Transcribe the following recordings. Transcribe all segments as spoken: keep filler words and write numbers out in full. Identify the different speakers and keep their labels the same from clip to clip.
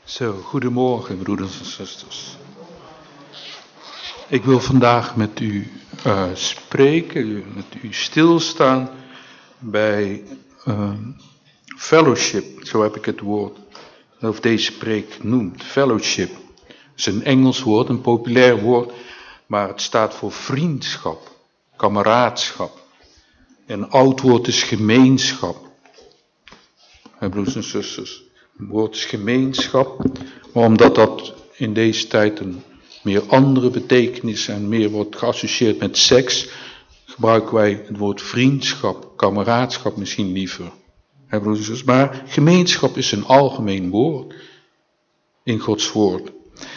Speaker 1: Zo, goedemorgen broeders en zusters. Ik wil vandaag met u uh, spreken, met u stilstaan bij uh, fellowship, zo heb ik het woord, of deze preek genoemd, fellowship. Het is een Engels woord, een populair woord, maar het staat voor vriendschap, kameraadschap. Een oud woord is gemeenschap. Hey, broeders en zusters, het woord is gemeenschap, maar omdat dat in deze tijd een meer andere betekenis en meer wordt geassocieerd met seks, gebruiken wij het woord vriendschap, kameraadschap misschien liever. Hey, broeders en zusters, maar gemeenschap is een algemeen woord in Gods woord.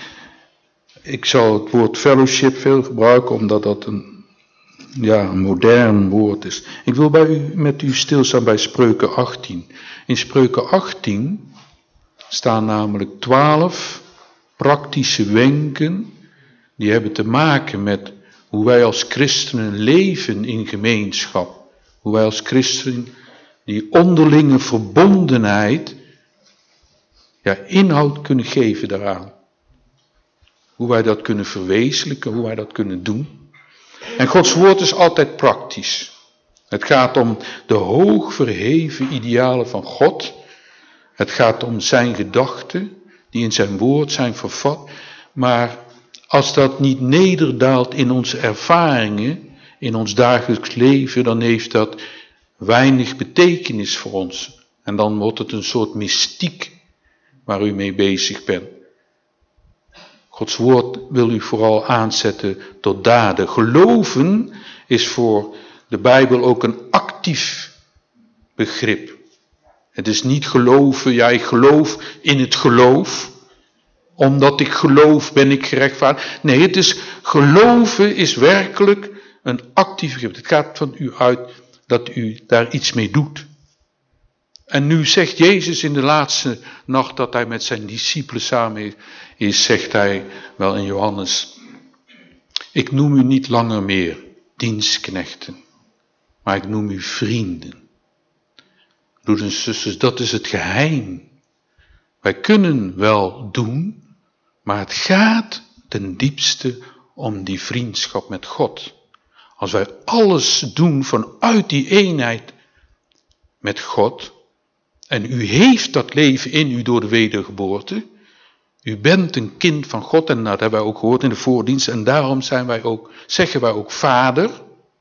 Speaker 1: Ik zal het woord fellowship veel gebruiken, omdat dat een, ja, een modern woord is. Ik wil bij u, met u stilstaan bij Spreuken achttien. In Spreuken achttien staan namelijk twaalf praktische wenken die hebben te maken met hoe wij als christenen leven in gemeenschap. Hoe wij als christenen die onderlinge verbondenheid, ja, inhoud kunnen geven daaraan. Hoe wij dat kunnen verwezenlijken, hoe wij dat kunnen doen. En Gods woord is altijd praktisch. Het gaat om de hoog verheven idealen van God. Het gaat om zijn gedachten die in zijn woord zijn vervat. Maar als dat niet nederdaalt in onze ervaringen, in ons dagelijks leven, dan heeft dat weinig betekenis voor ons. En dan wordt het een soort mystiek waar u mee bezig bent. Gods woord wil u vooral aanzetten tot daden. Geloven is voor de Bijbel ook een actief begrip. Het is niet geloven, ja, ik geloof in het geloof. Omdat ik geloof ben ik gerechtvaardigd. Nee, het is, geloven is werkelijk een actief begrip. Het gaat van u uit dat u daar iets mee doet. En nu zegt Jezus in de laatste nacht dat hij met zijn discipelen samen is, zegt hij wel in Johannes: ik noem u niet langer meer dienstknechten, maar ik noem u vrienden. Broeders en zusters, dat is het geheim. Wij kunnen wel doen, maar het gaat ten diepste om die vriendschap met God. Als wij alles doen vanuit die eenheid met God, en u heeft dat leven in u door de wedergeboorte, u bent een kind van God, en dat hebben wij ook gehoord in de voordienst, en daarom zijn wij ook, zeggen wij ook vader.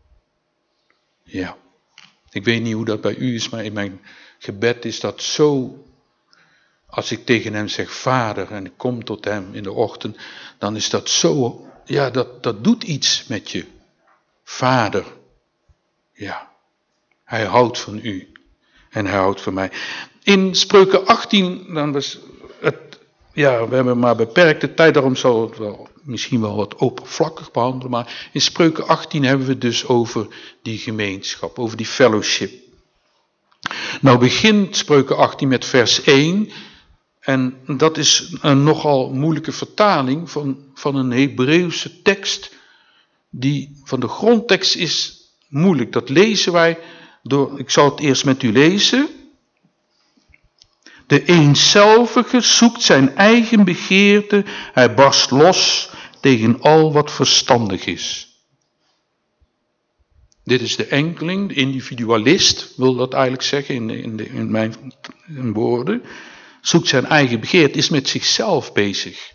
Speaker 1: Ja, ik weet niet hoe dat bij u is, maar in mijn gebed is dat zo. Als ik tegen hem zeg vader en ik kom tot hem in de ochtend, dan is dat zo, ja, dat, dat doet iets met je. Vader, ja, hij houdt van u en hij houdt van mij. In Spreuken achttien, dan was het, ja, we hebben maar beperkte tijd, daarom zal het wel, misschien wel wat oppervlakkig behandelen, maar in Spreuken achttien hebben we het dus over die gemeenschap, over die fellowship. Nou begint Spreuken achttien met vers één. En dat is een nogal moeilijke vertaling van, van een Hebreeuwse tekst. Die van de grondtekst is moeilijk. Dat lezen wij door, ik zal het eerst met u lezen. De eenzelvige zoekt zijn eigen begeerte. Hij barst los tegen al wat verstandig is. Dit is de enkeling, de individualist, wil dat eigenlijk zeggen in, in, de, in mijn in woorden. Zoekt zijn eigen begeerte, is met zichzelf bezig.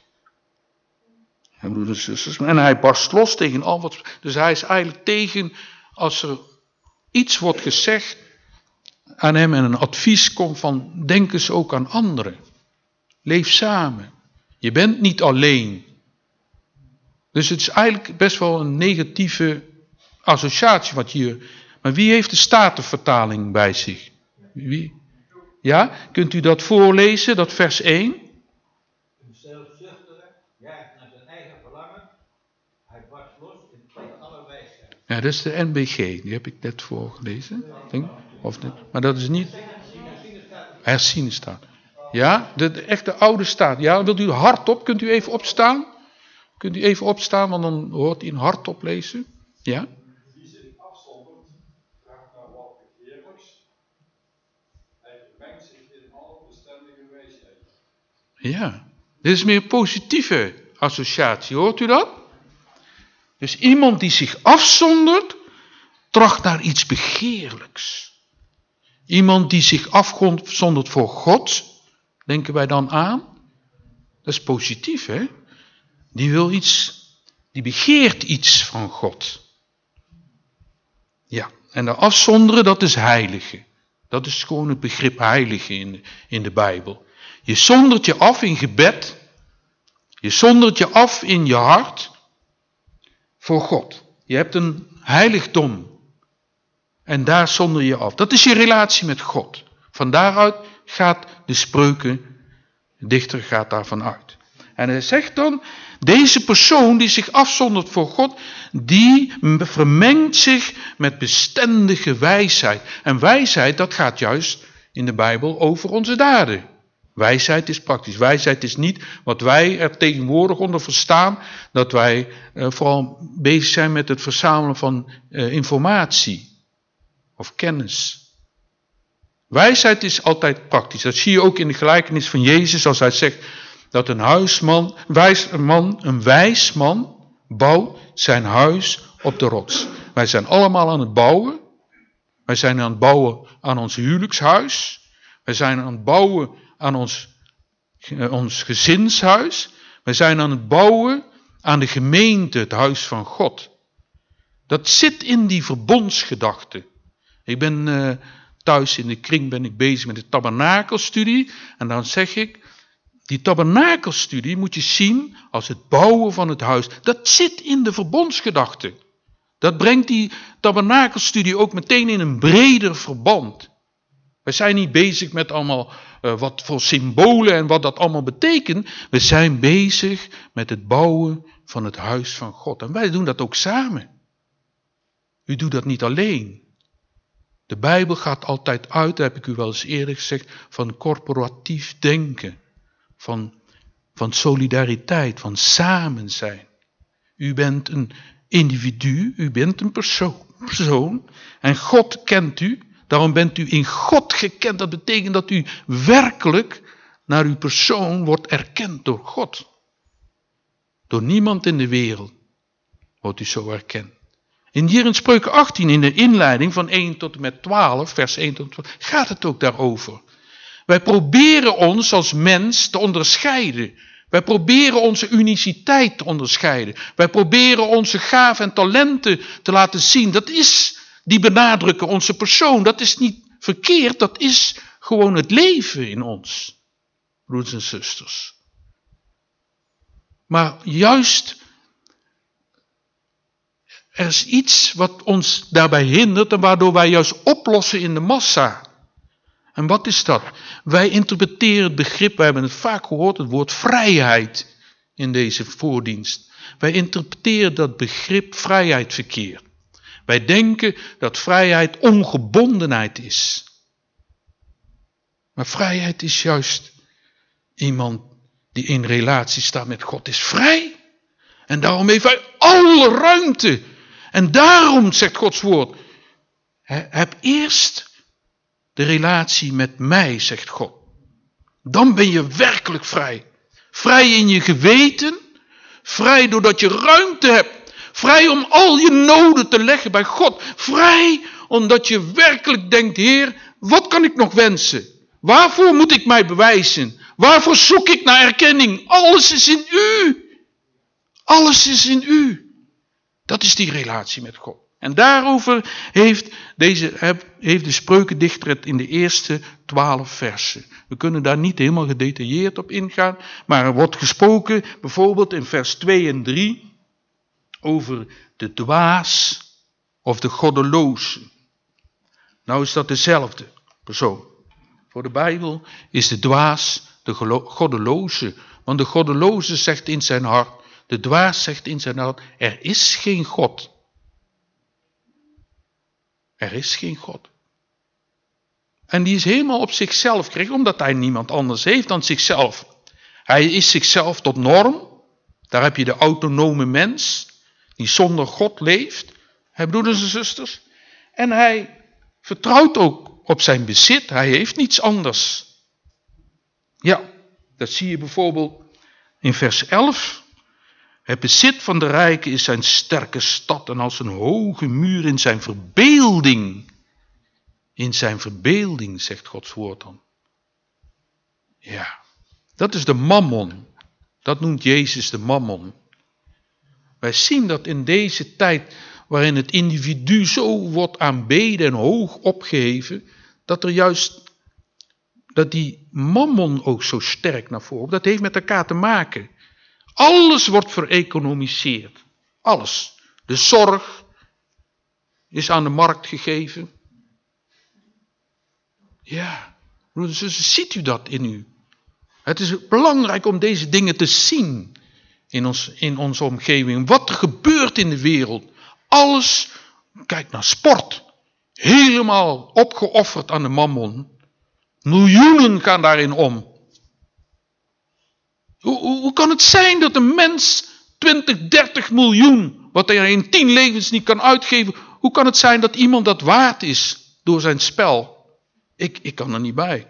Speaker 1: En hij barst los tegen al wat. Dus hij is eigenlijk tegen als er iets wordt gezegd aan hem en een advies komt van denk eens ook aan anderen. Leef samen. Je bent niet alleen. Dus het is eigenlijk best wel een negatieve associatie wat hier. Maar wie heeft de Statenvertaling bij zich? Wie? Ja, kunt u dat voorlezen, dat vers één?
Speaker 2: Een zelfzuchtige jaagt naar zijn eigen verlangen. Hij barst los in tegen alle wijsheid.
Speaker 1: Ja, dat is de N B G, die heb ik net voorgelezen. Denk, of niet? Maar dat is niet. Herziene staat. Ja, de, de echte oude staat. Ja, wilt u hardop? Kunt u even opstaan? Kunt u even opstaan, want dan hoort u een hardop lezen. Ja?
Speaker 3: Die zich afzondert, vraagt naar wat begeerlijks. Hij vermengt zich in alle bestendige wijsheid.
Speaker 1: Ja, dit is meer positieve associatie, hoort u dat? Dus iemand die zich afzondert, tracht naar iets begeerlijks. Iemand die zich afzondert voor God, denken wij dan aan? Dat is positief, hè? Die wil iets, die begeert iets van God. Ja, en de afzonderen, dat is heilige. Dat is gewoon het begrip heilige in de, in de Bijbel. Je zondert je af in gebed. Je zondert je af in je hart voor God. Je hebt een heiligdom. En daar zonder je af. Dat is je relatie met God. Van daaruit gaat de spreuken, de dichter gaat daarvan uit. En hij zegt dan, deze persoon die zich afzondert voor God, die vermengt zich met bestendige wijsheid. En wijsheid, dat gaat juist in de Bijbel over onze daden. Wijsheid is praktisch. Wijsheid is niet wat wij er tegenwoordig onder verstaan, dat wij uh, vooral bezig zijn met het verzamelen van uh, informatie of kennis. Wijsheid is altijd praktisch. Dat zie je ook in de gelijkenis van Jezus als hij zegt dat een huisman, wijs, een man, een wijs man bouwt zijn huis op de rots. Wij zijn allemaal aan het bouwen. Wij zijn aan het bouwen aan ons huwelijkshuis. Wij zijn aan het bouwen aan ons, ons gezinshuis. Wij zijn aan het bouwen aan de gemeente, het huis van God. Dat zit in die verbondsgedachte. Ik ben uh, thuis in de kring ben ik bezig met de tabernakelstudie. En dan zeg ik, die tabernakelstudie moet je zien als het bouwen van het huis. Dat zit in de verbondsgedachte. Dat brengt die tabernakelstudie ook meteen in een breder verband. We zijn niet bezig met allemaal uh, wat voor symbolen en wat dat allemaal betekent. We zijn bezig met het bouwen van het huis van God. En wij doen dat ook samen. U doet dat niet alleen. De Bijbel gaat altijd uit, dat heb ik u wel eens eerder gezegd, van corporatief denken. Van, van solidariteit, van samen zijn. U bent een individu, u bent een persoon, persoon en God kent u. Daarom bent u in God gekend. Dat betekent dat u werkelijk naar uw persoon wordt erkend door God. Door niemand in de wereld wordt u zo erkend. En hier in Spreuken achttien, in de inleiding van één tot en met twaalf, vers één tot twaalf, gaat het ook daarover. Wij proberen ons als mens te onderscheiden. Wij proberen onze uniciteit te onderscheiden. Wij proberen onze gaven en talenten te laten zien. Dat is, die benadrukken onze persoon. Dat is niet verkeerd, dat is gewoon het leven in ons. Broeders en zusters. Maar juist, er is iets wat ons daarbij hindert en waardoor wij juist oplossen in de massa. En wat is dat? Wij interpreteren het begrip, wij hebben het vaak gehoord, het woord vrijheid in deze voordienst. Wij interpreteren dat begrip vrijheid verkeerd. Wij denken dat vrijheid ongebondenheid is. Maar vrijheid is juist iemand die in relatie staat met God, is vrij. En daarom heeft hij alle ruimte. En daarom, zegt Gods woord, heb eerst de relatie met mij, zegt God. Dan ben je werkelijk vrij. Vrij in je geweten. Vrij doordat je ruimte hebt. Vrij om al je noden te leggen bij God. Vrij omdat je werkelijk denkt, Heer, wat kan ik nog wensen? Waarvoor moet ik mij bewijzen? Waarvoor zoek ik naar erkenning? Alles is in u. Alles is in u. Dat is die relatie met God. En daarover heeft, deze, heeft de spreukendichter het in de eerste twaalf versen. We kunnen daar niet helemaal gedetailleerd op ingaan. Maar er wordt gesproken bijvoorbeeld in vers twee en drie over de dwaas of de goddeloze. Nou is dat dezelfde persoon. Voor de Bijbel is de dwaas de goddeloze. Want de goddeloze zegt in zijn hart, de dwaas zegt in zijn hart, er is geen God. Er is geen God. En die is helemaal op zichzelf gericht, omdat hij niemand anders heeft dan zichzelf. Hij is zichzelf tot norm. Daar heb je de autonome mens, die zonder God leeft. Hè, broeders en zusters. En hij vertrouwt ook op zijn bezit. Hij heeft niets anders. Ja, Dat zie je bijvoorbeeld in vers elf. Het bezit van de rijken is zijn sterke stad en als een hoge muur in zijn verbeelding. In zijn verbeelding, zegt Gods woord dan. Ja, dat is de mammon. Dat noemt Jezus de mammon. Wij zien dat in deze tijd waarin het individu zo wordt aanbeden en hoog opgeheven, dat er juist, dat die mammon ook zo sterk naar voren, dat heeft met elkaar te maken. Alles wordt vereconomiseerd. Alles. De zorg is aan de markt gegeven. Ja, broeders en zusters, ziet u dat in u? Het is belangrijk om deze dingen te zien in, ons, in onze omgeving. Wat er gebeurt in de wereld. Alles, kijk naar sport. Helemaal opgeofferd aan de mammon. Miljoenen gaan daarin om. Hoe, hoe, hoe kan het zijn dat een mens twintig, dertig miljoen, wat hij in tien levens niet kan uitgeven, hoe kan het zijn dat iemand dat waard is door zijn spel? Ik, ik kan er niet bij.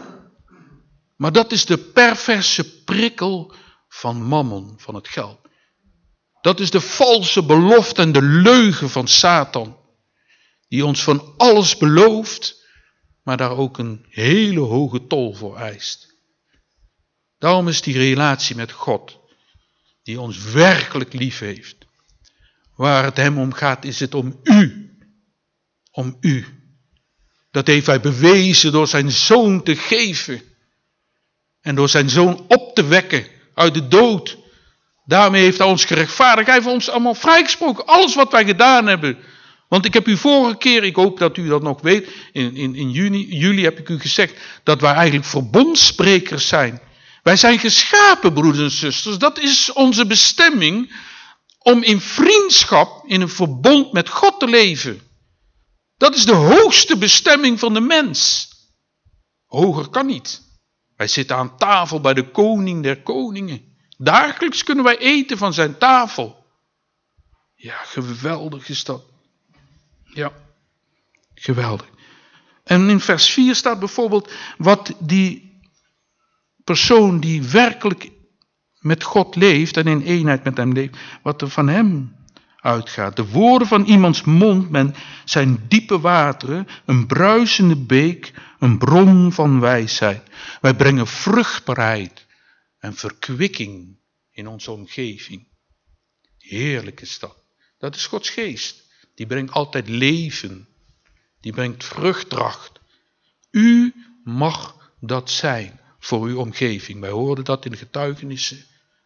Speaker 1: Maar dat is de perverse prikkel van mammon, van het geld. Dat is de valse belofte en de leugen van Satan. Die ons van alles belooft, maar daar ook een hele hoge tol voor eist. Daarom is die relatie met God, die ons werkelijk lief heeft. Waar het hem om gaat, is het om u. Om u. Dat heeft hij bewezen door zijn zoon te geven. En door zijn zoon op te wekken uit de dood. Daarmee heeft hij ons gerechtvaardigd. Hij heeft ons allemaal vrijgesproken. Alles wat wij gedaan hebben. Want ik heb u vorige keer, ik hoop dat u dat nog weet. In, in, in juni, juli heb ik u gezegd dat wij eigenlijk verbondsprekers zijn. Wij zijn geschapen, broeders en zusters. Dat is onze bestemming. Om in vriendschap, in een verbond met God te leven. Dat is de hoogste bestemming van de mens. Hoger kan niet. Wij zitten aan tafel bij de koning der koningen. Dagelijks kunnen wij eten van zijn tafel. Ja, geweldig is dat. Ja, geweldig. En in vers vier staat bijvoorbeeld wat die persoon die werkelijk met God leeft en in eenheid met hem leeft, wat er van hem uitgaat. De woorden van iemands mond men zijn diepe wateren, een bruisende beek, een bron van wijsheid. Wij brengen vruchtbaarheid en verkwikking in onze omgeving. Heerlijk is dat. Dat is Gods geest. Die brengt altijd leven. Die brengt vruchtdracht. U mag dat zijn voor uw omgeving. Wij hoorden dat in de getuigenissen.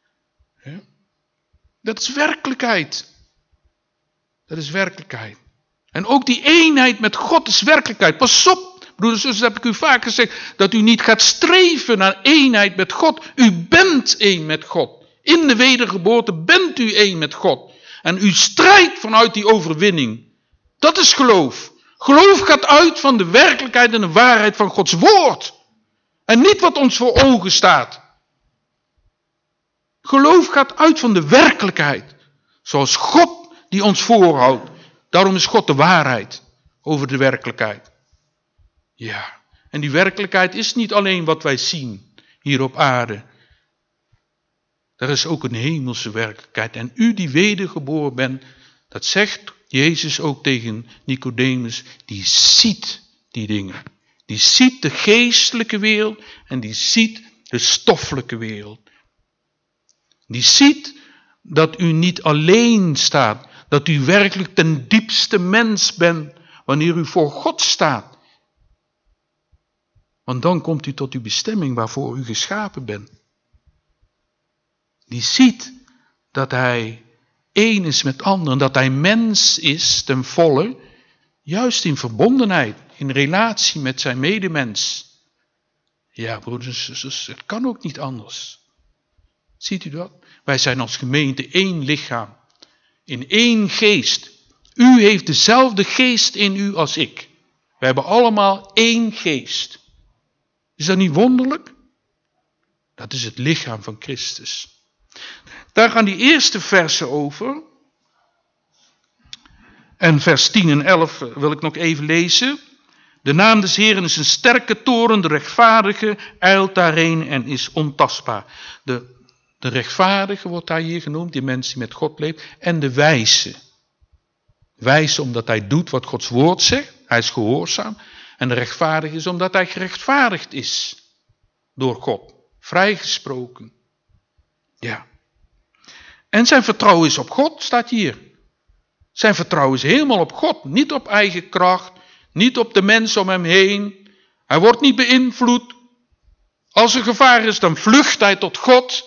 Speaker 1: Dat is werkelijkheid. Dat is werkelijkheid. En ook die eenheid met God is werkelijkheid. Pas op, broeders en zusters, heb ik u vaak gezegd, dat u niet gaat streven naar eenheid met God. U bent één met God. In de wedergeboorte bent u één met God. En u strijdt vanuit die overwinning. Dat is geloof. Geloof gaat uit van de werkelijkheid en de waarheid van Gods woord. En niet wat ons voor ogen staat. Geloof gaat uit van de werkelijkheid. Zoals God die ons voorhoudt. Daarom is God de waarheid over de werkelijkheid. Ja, en die werkelijkheid is niet alleen wat wij zien hier op aarde. Er is ook een hemelse werkelijkheid. En u die wedergeboren bent, dat zegt Jezus ook tegen Nicodemus, die ziet die dingen. Die ziet de geestelijke wereld en die ziet de stoffelijke wereld. Die ziet dat u niet alleen staat, dat u werkelijk ten diepste mens bent wanneer u voor God staat. Want dan komt u tot uw bestemming waarvoor u geschapen bent. Die ziet dat hij één is met anderen, dat hij mens is ten volle, juist in verbondenheid, in relatie met zijn medemens. Ja, broeders en zusters, het kan ook niet anders. Ziet u dat? Wij zijn als gemeente één lichaam, in één geest. U heeft dezelfde geest in u als ik. We hebben allemaal één geest. Is dat niet wonderlijk? Dat is het lichaam van Christus. Daar gaan die eerste versen over. En vers tien en elf wil ik nog even lezen. De naam des Heeren is een sterke toren, de rechtvaardige eilt daarheen en is ontastbaar. De, de rechtvaardige wordt hij hier genoemd, die mensen die met God leeft, en de wijze. Wijze omdat hij doet wat Gods woord zegt, hij is gehoorzaam. En de rechtvaardige is omdat hij gerechtvaardigd is door God, vrijgesproken. Ja. En zijn vertrouwen is op God, staat hier. Zijn vertrouwen is helemaal op God, niet op eigen kracht, niet op de mensen om hem heen. Hij wordt niet beïnvloed. Als er gevaar is, dan vlucht hij tot God.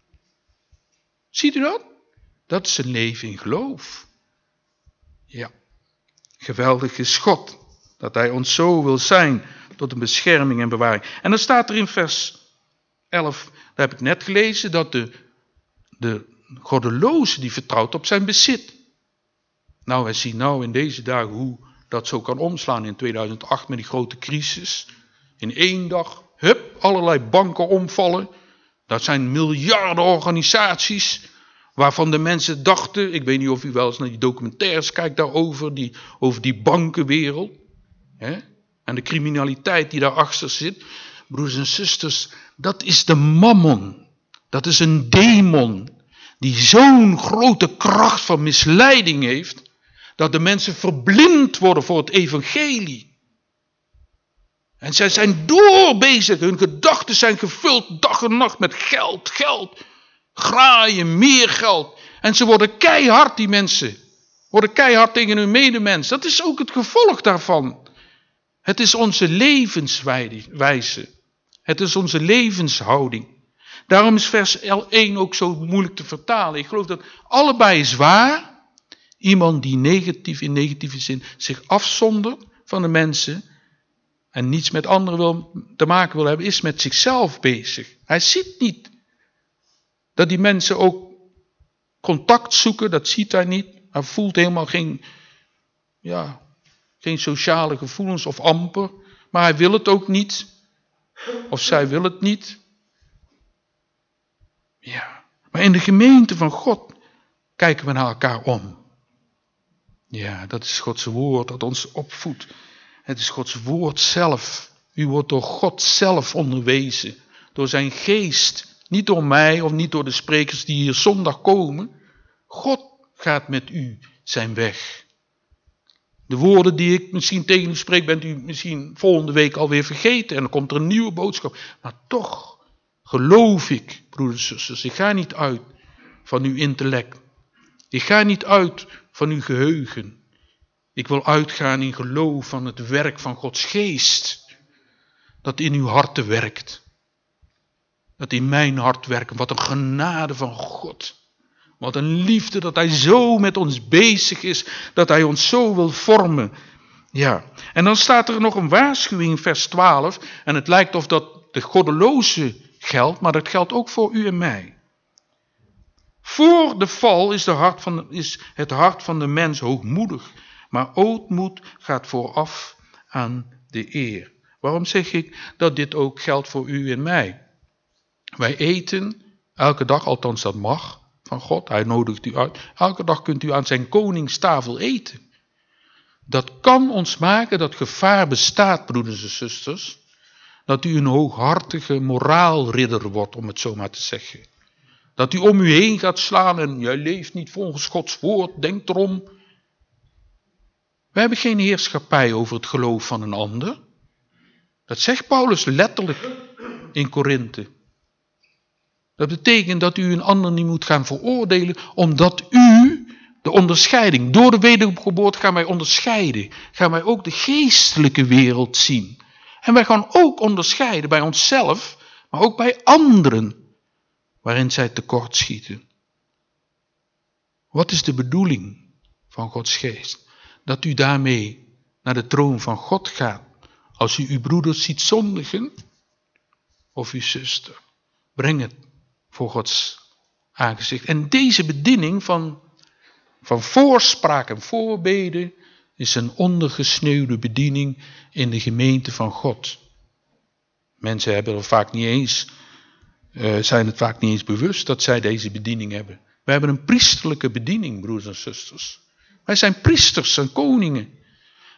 Speaker 1: Ziet u dat? Dat is een leven in geloof. Ja, geweldig is God, dat hij ons zo wil zijn tot een bescherming en bewaring. En dan staat er in vers elf, daar heb ik net gelezen, dat de, de goddeloze die vertrouwt op zijn bezit. Nou, wij zien nou in deze dagen hoe dat zo kan omslaan in tweeduizend acht met die grote crisis. In één dag, hup, allerlei banken omvallen. Dat zijn miljarden organisaties waarvan de mensen dachten, ik weet niet of u wel eens naar die documentaires kijkt daarover, die, over die bankenwereld. Hè? En de criminaliteit die daarachter zit. Broers en zusters, dat is de mammon. Dat is een demon die zo'n grote kracht van misleiding heeft, dat de mensen verblind worden voor het evangelie. En zij zijn doorbezig, hun gedachten zijn gevuld dag en nacht met geld, geld, graaien, meer geld. En ze worden keihard, die mensen, worden keihard tegen hun medemens. Dat is ook het gevolg daarvan. Het is onze levenswijze, het is onze levenshouding. Daarom is vers één ook zo moeilijk te vertalen. Ik geloof dat allebei is waar. Iemand die negatief in negatieve zin zich afzondert van de mensen en niets met anderen wil, te maken wil hebben, is met zichzelf bezig. Hij ziet niet dat die mensen ook contact zoeken, dat ziet hij niet. Hij voelt helemaal geen, ja, geen sociale gevoelens of amper, maar hij wil het ook niet. Of zij wil het niet. Ja, maar in de gemeente van God kijken we naar elkaar om. Ja, dat is Gods woord dat ons opvoedt. Het is Gods woord zelf. U wordt door God zelf onderwezen. Door zijn geest. Niet door mij of niet door de sprekers die hier zondag komen. God gaat met u zijn weg. De woorden die ik misschien tegen u spreek, bent u misschien volgende week alweer vergeten. En dan komt er een nieuwe boodschap. Maar toch geloof ik, broeders en zusters, ik ga niet uit van uw intellect. Ik ga niet uit van uw geheugen. Ik wil uitgaan in geloof van het werk van Gods geest. Dat in uw harten werkt. Dat in mijn hart werkt. Wat een genade van God. Wat een liefde dat hij zo met ons bezig is. Dat hij ons zo wil vormen. Ja. En dan staat er nog een waarschuwing in vers twaalf. En het lijkt of dat de goddeloze geldt. Maar dat geldt ook voor u en mij. Voor de val is, de hart van, is het hart van de mens hoogmoedig. Maar ootmoed gaat vooraf aan de eer. Waarom zeg ik dat dit ook geldt voor u en mij? Wij eten elke dag, althans dat mag van God. Hij nodigt u uit. Elke dag kunt u aan zijn koningstafel eten. Dat kan ons maken dat gevaar bestaat, broeders en zusters. Dat u een hooghartige moraalridder wordt, om het zo maar te zeggen. Dat u om u heen gaat slaan en jij leeft niet volgens Gods woord, denk erom. We hebben geen heerschappij over het geloof van een ander. Dat zegt Paulus letterlijk in Korinthe. Dat betekent dat u een ander niet moet gaan veroordelen, omdat u de onderscheiding, door de wedergeboorte gaan wij onderscheiden. Gaan wij ook de geestelijke wereld zien. En wij gaan ook onderscheiden bij onszelf, maar ook bij anderen, waarin zij tekortschieten. Wat is de bedoeling van Gods geest? Dat u daarmee naar de troon van God gaat. Als u uw broeder ziet zondigen, of uw zuster, breng het voor Gods aangezicht. En deze bediening van, van voorspraak en voorbeden is een ondergesneeuwde bediening in de gemeente van God. Mensen hebben er vaak niet eens, uh, zijn het vaak niet eens bewust dat zij deze bediening hebben. We hebben een priesterlijke bediening, broers en zusters. Wij zijn priesters en koningen.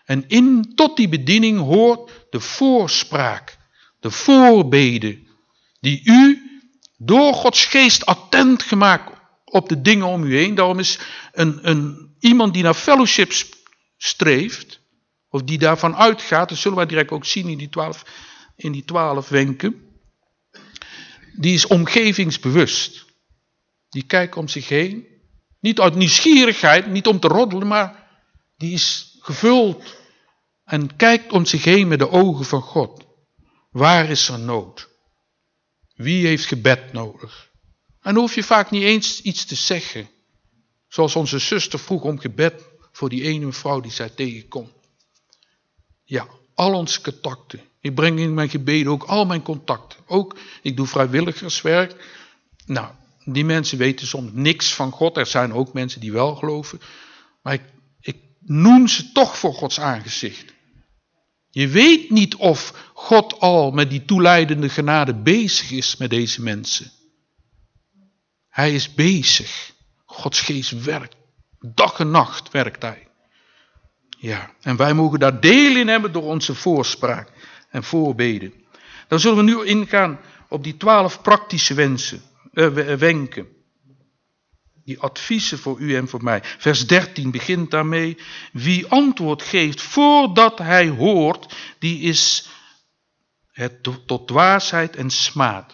Speaker 1: En in, tot die bediening hoort de voorspraak, de voorbede, die u door Gods geest attent gemaakt op de dingen om u heen. Daarom is een, een, iemand die naar fellowship streeft, of die daarvan uitgaat, dat zullen wij direct ook zien in die twaalf, in die twaalf wenken, die is omgevingsbewust. Die kijkt om zich heen, niet uit nieuwsgierigheid, niet om te roddelen, maar die is gevuld en kijkt om zich heen met de ogen van God. Waar is er nood? Wie heeft gebed nodig? En dan hoef je vaak niet eens iets te zeggen. Zoals onze zuster vroeg om gebed voor die ene vrouw die zij tegenkomt. Ja, al onze contacten. Ik breng in mijn gebeden ook al mijn contacten. Ook, ik doe vrijwilligerswerk. Nou, die mensen weten soms niks van God. Er zijn ook mensen die wel geloven. Maar ik, ik noem ze toch voor Gods aangezicht. Je weet niet of God al met die toeleidende genade bezig is met deze mensen. Hij is bezig. Gods geest werkt. Dag en nacht werkt hij. Ja, en wij mogen daar deel in hebben door onze voorspraak en voorbeden. Dan zullen we nu ingaan op die twaalf praktische wensen, eh, wenken. Die adviezen voor u en voor mij. Vers dertien begint daarmee. Wie antwoord geeft voordat hij hoort, die is het tot dwaasheid en smaad.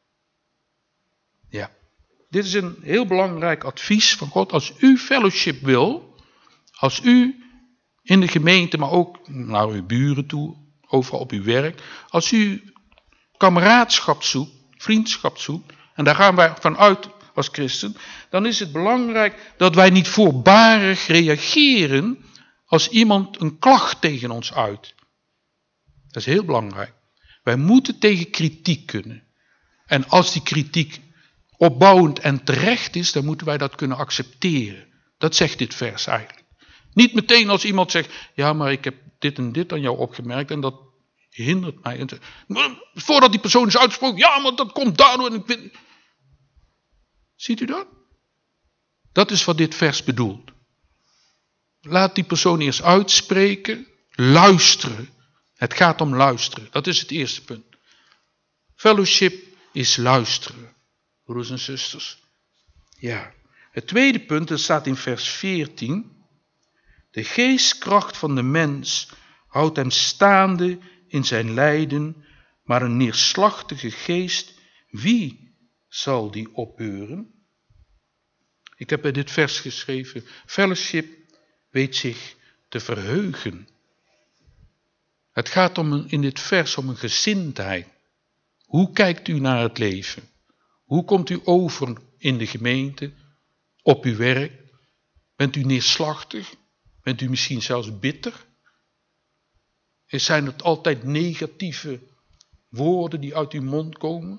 Speaker 1: Ja, dit is een heel belangrijk advies van God. Als u fellowship wil, als u in de gemeente, maar ook naar uw buren toe, overal op uw werk, als u kameraadschap zoekt, vriendschap zoekt, en daar gaan wij vanuit als christen, dan is het belangrijk dat wij niet voorbarig reageren als iemand een klacht tegen ons uit. Dat is heel belangrijk. Wij moeten tegen kritiek kunnen. En als die kritiek opbouwend en terecht is, dan moeten wij dat kunnen accepteren. Dat zegt dit vers eigenlijk. Niet meteen als iemand zegt, ja, maar ik heb dit en dit aan jou opgemerkt en dat hindert mij. Voordat die persoon is uitgesproken, ja, maar dat komt daardoor. En ik vind... Ziet u dat? Dat is wat dit vers bedoelt. Laat die persoon eerst uitspreken, luisteren. Het gaat om luisteren. Dat is het eerste punt. Fellowship is luisteren. Broeders en zusters. Ja. Het tweede punt, dat staat in vers veertien. De geestkracht van de mens houdt hem staande in zijn lijden, maar een neerslachtige geest, wie zal die opbeuren? Ik heb bij dit vers geschreven, fellowship weet zich te verheugen. Het gaat om een, in dit vers om een gezindheid. Hoe kijkt u naar het leven? Hoe komt u over in de gemeente, op uw werk? Bent u neerslachtig? Bent u misschien zelfs bitter? Zijn het altijd negatieve woorden die uit uw mond komen?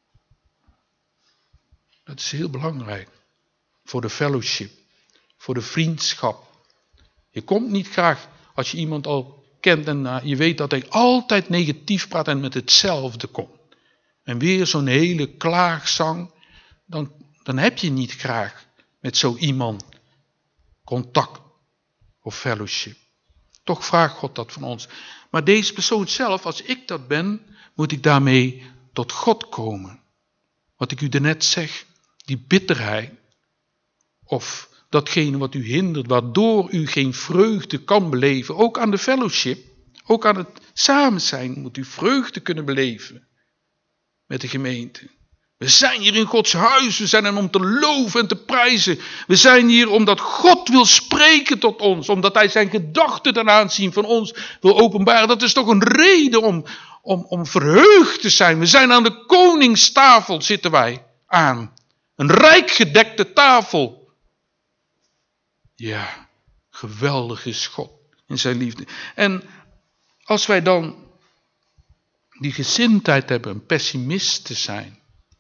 Speaker 1: Dat is heel belangrijk. Voor de fellowship. Voor de vriendschap. Je komt niet graag als je iemand al kent en je weet dat hij altijd negatief praat en met hetzelfde komt. En weer zo'n hele klaagzang. Dan, dan heb je niet graag met zo iemand contact of fellowship. Toch vraagt God dat van ons. Maar deze persoon zelf, als ik dat ben, moet ik daarmee tot God komen. Wat ik u daarnet zeg, die bitterheid, of datgene wat u hindert, waardoor u geen vreugde kan beleven, ook aan de fellowship, ook aan het samen zijn, moet u vreugde kunnen beleven met de gemeente. We zijn hier in Gods huis, we zijn er om te loven en te prijzen. We zijn hier omdat God wil spreken tot ons, omdat hij zijn gedachten ten aanzien van ons wil openbaren. Dat is toch een reden om, om, om verheugd te zijn. We zijn aan de koningstafel, zitten wij aan. Een rijk gedekte tafel. Ja, geweldig is God in zijn liefde. En als wij dan die gezindheid hebben, een pessimist te zijn,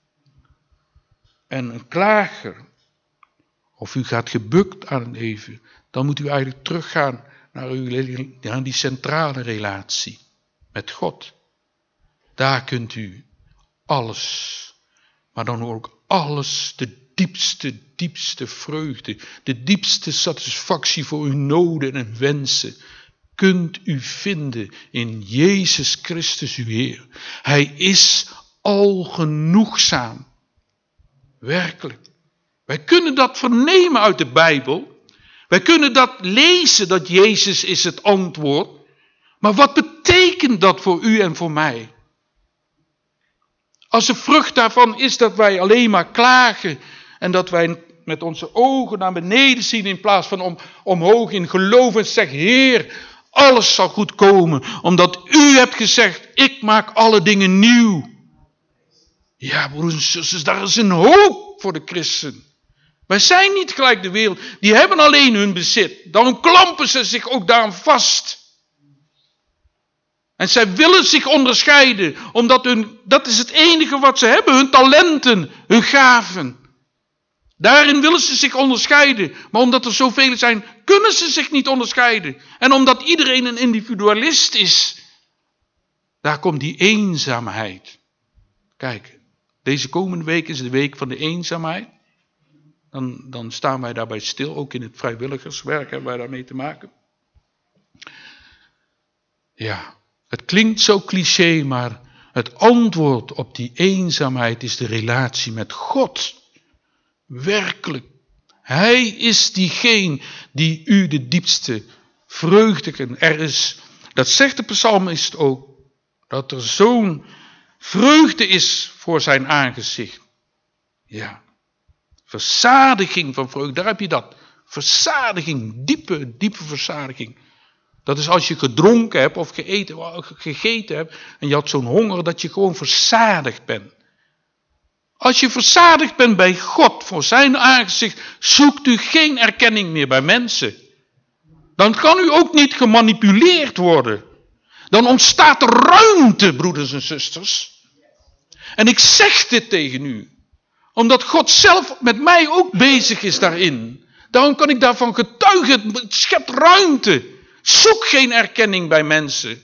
Speaker 1: en een klager, of u gaat gebukt aan het leven, dan moet u eigenlijk teruggaan naar, uw, naar die centrale relatie met God. Daar kunt u alles, maar dan ook alles, de diepste, diepste vreugde, de diepste satisfactie voor uw noden en wensen, kunt u vinden in Jezus Christus uw Heer. Hij is algenoegzaam. Werkelijk. Wij kunnen dat vernemen uit de Bijbel. Wij kunnen dat lezen, dat Jezus is het antwoord. Maar wat betekent dat voor u en voor mij? Als de vrucht daarvan is dat wij alleen maar klagen en dat wij met onze ogen naar beneden zien in plaats van om, omhoog in geloof en zeggen, Heer, alles zal goed komen, omdat u hebt gezegd, ik maak alle dingen nieuw. Ja, broers en zusters, daar is een hoop voor de christen. Wij zijn niet gelijk de wereld, die hebben alleen hun bezit. Daarom klampen ze zich ook daaraan vast. En zij willen zich onderscheiden, omdat hun, dat is het enige wat ze hebben, hun talenten, hun gaven. Daarin willen ze zich onderscheiden, maar omdat er zoveel zijn, kunnen ze zich niet onderscheiden. En omdat iedereen een individualist is, daar komt die eenzaamheid. Kijk, deze komende week is de week van de eenzaamheid. Dan, dan staan wij daarbij stil, ook in het vrijwilligerswerk hebben wij daarmee te maken. Ja. Het klinkt zo cliché, maar het antwoord op die eenzaamheid is de relatie met God. Werkelijk. Hij is diegene die u de diepste vreugde en er is. Dat zegt de psalmist ook. Dat er zo'n vreugde is voor zijn aangezicht. Ja. Verzadiging van vreugde, daar heb je dat. Verzadiging, diepe, diepe verzadiging. Dat is als je gedronken hebt of geëten, gegeten hebt en je had zo'n honger dat je gewoon verzadigd bent. Als je verzadigd bent bij God voor zijn aangezicht, zoekt u geen erkenning meer bij mensen. Dan kan u ook niet gemanipuleerd worden. Dan ontstaat er ruimte, broeders en zusters. En ik zeg dit tegen u, omdat God zelf met mij ook bezig is daarin. Daarom kan ik daarvan getuigen, het schept ruimte. Zoek geen erkenning bij mensen.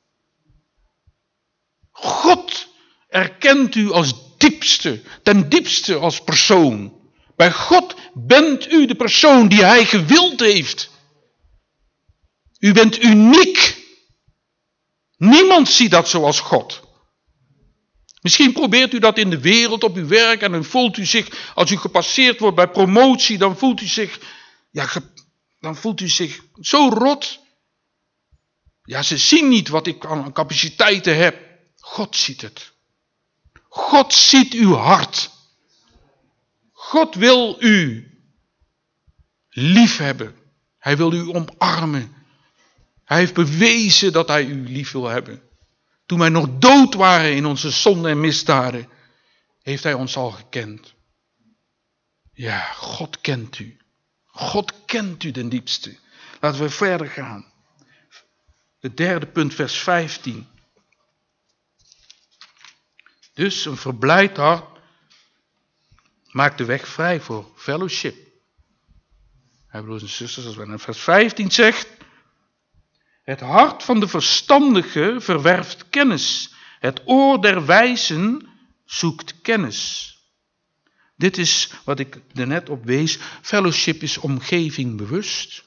Speaker 1: God erkent u als diepste, ten diepste als persoon. Bij God bent u de persoon die hij gewild heeft. U bent uniek. Niemand ziet dat zoals God. Misschien probeert u dat in de wereld, op uw werk, en dan voelt u zich, als u gepasseerd wordt bij promotie, dan voelt u zich, ja, ge, dan voelt u zich zo rot. Ja, ze zien niet wat ik aan capaciteiten heb. God ziet het. God ziet uw hart. God wil u lief hebben. Hij wil u omarmen. Hij heeft bewezen dat hij u lief wil hebben. Toen wij nog dood waren in onze zonden en misdaden, heeft hij ons al gekend. Ja, God kent u. God kent u ten diepste. Laten we verder gaan. Het derde punt, vers vijftien. Dus een verblijd hart maakt de weg vrij voor fellowship. Ja, broers en zusters, als we naar vers vijftien zegt, het hart van de verstandige verwerft kennis. Het oor der wijzen zoekt kennis. Dit is wat ik er net op wees. Fellowship is omgeving bewust.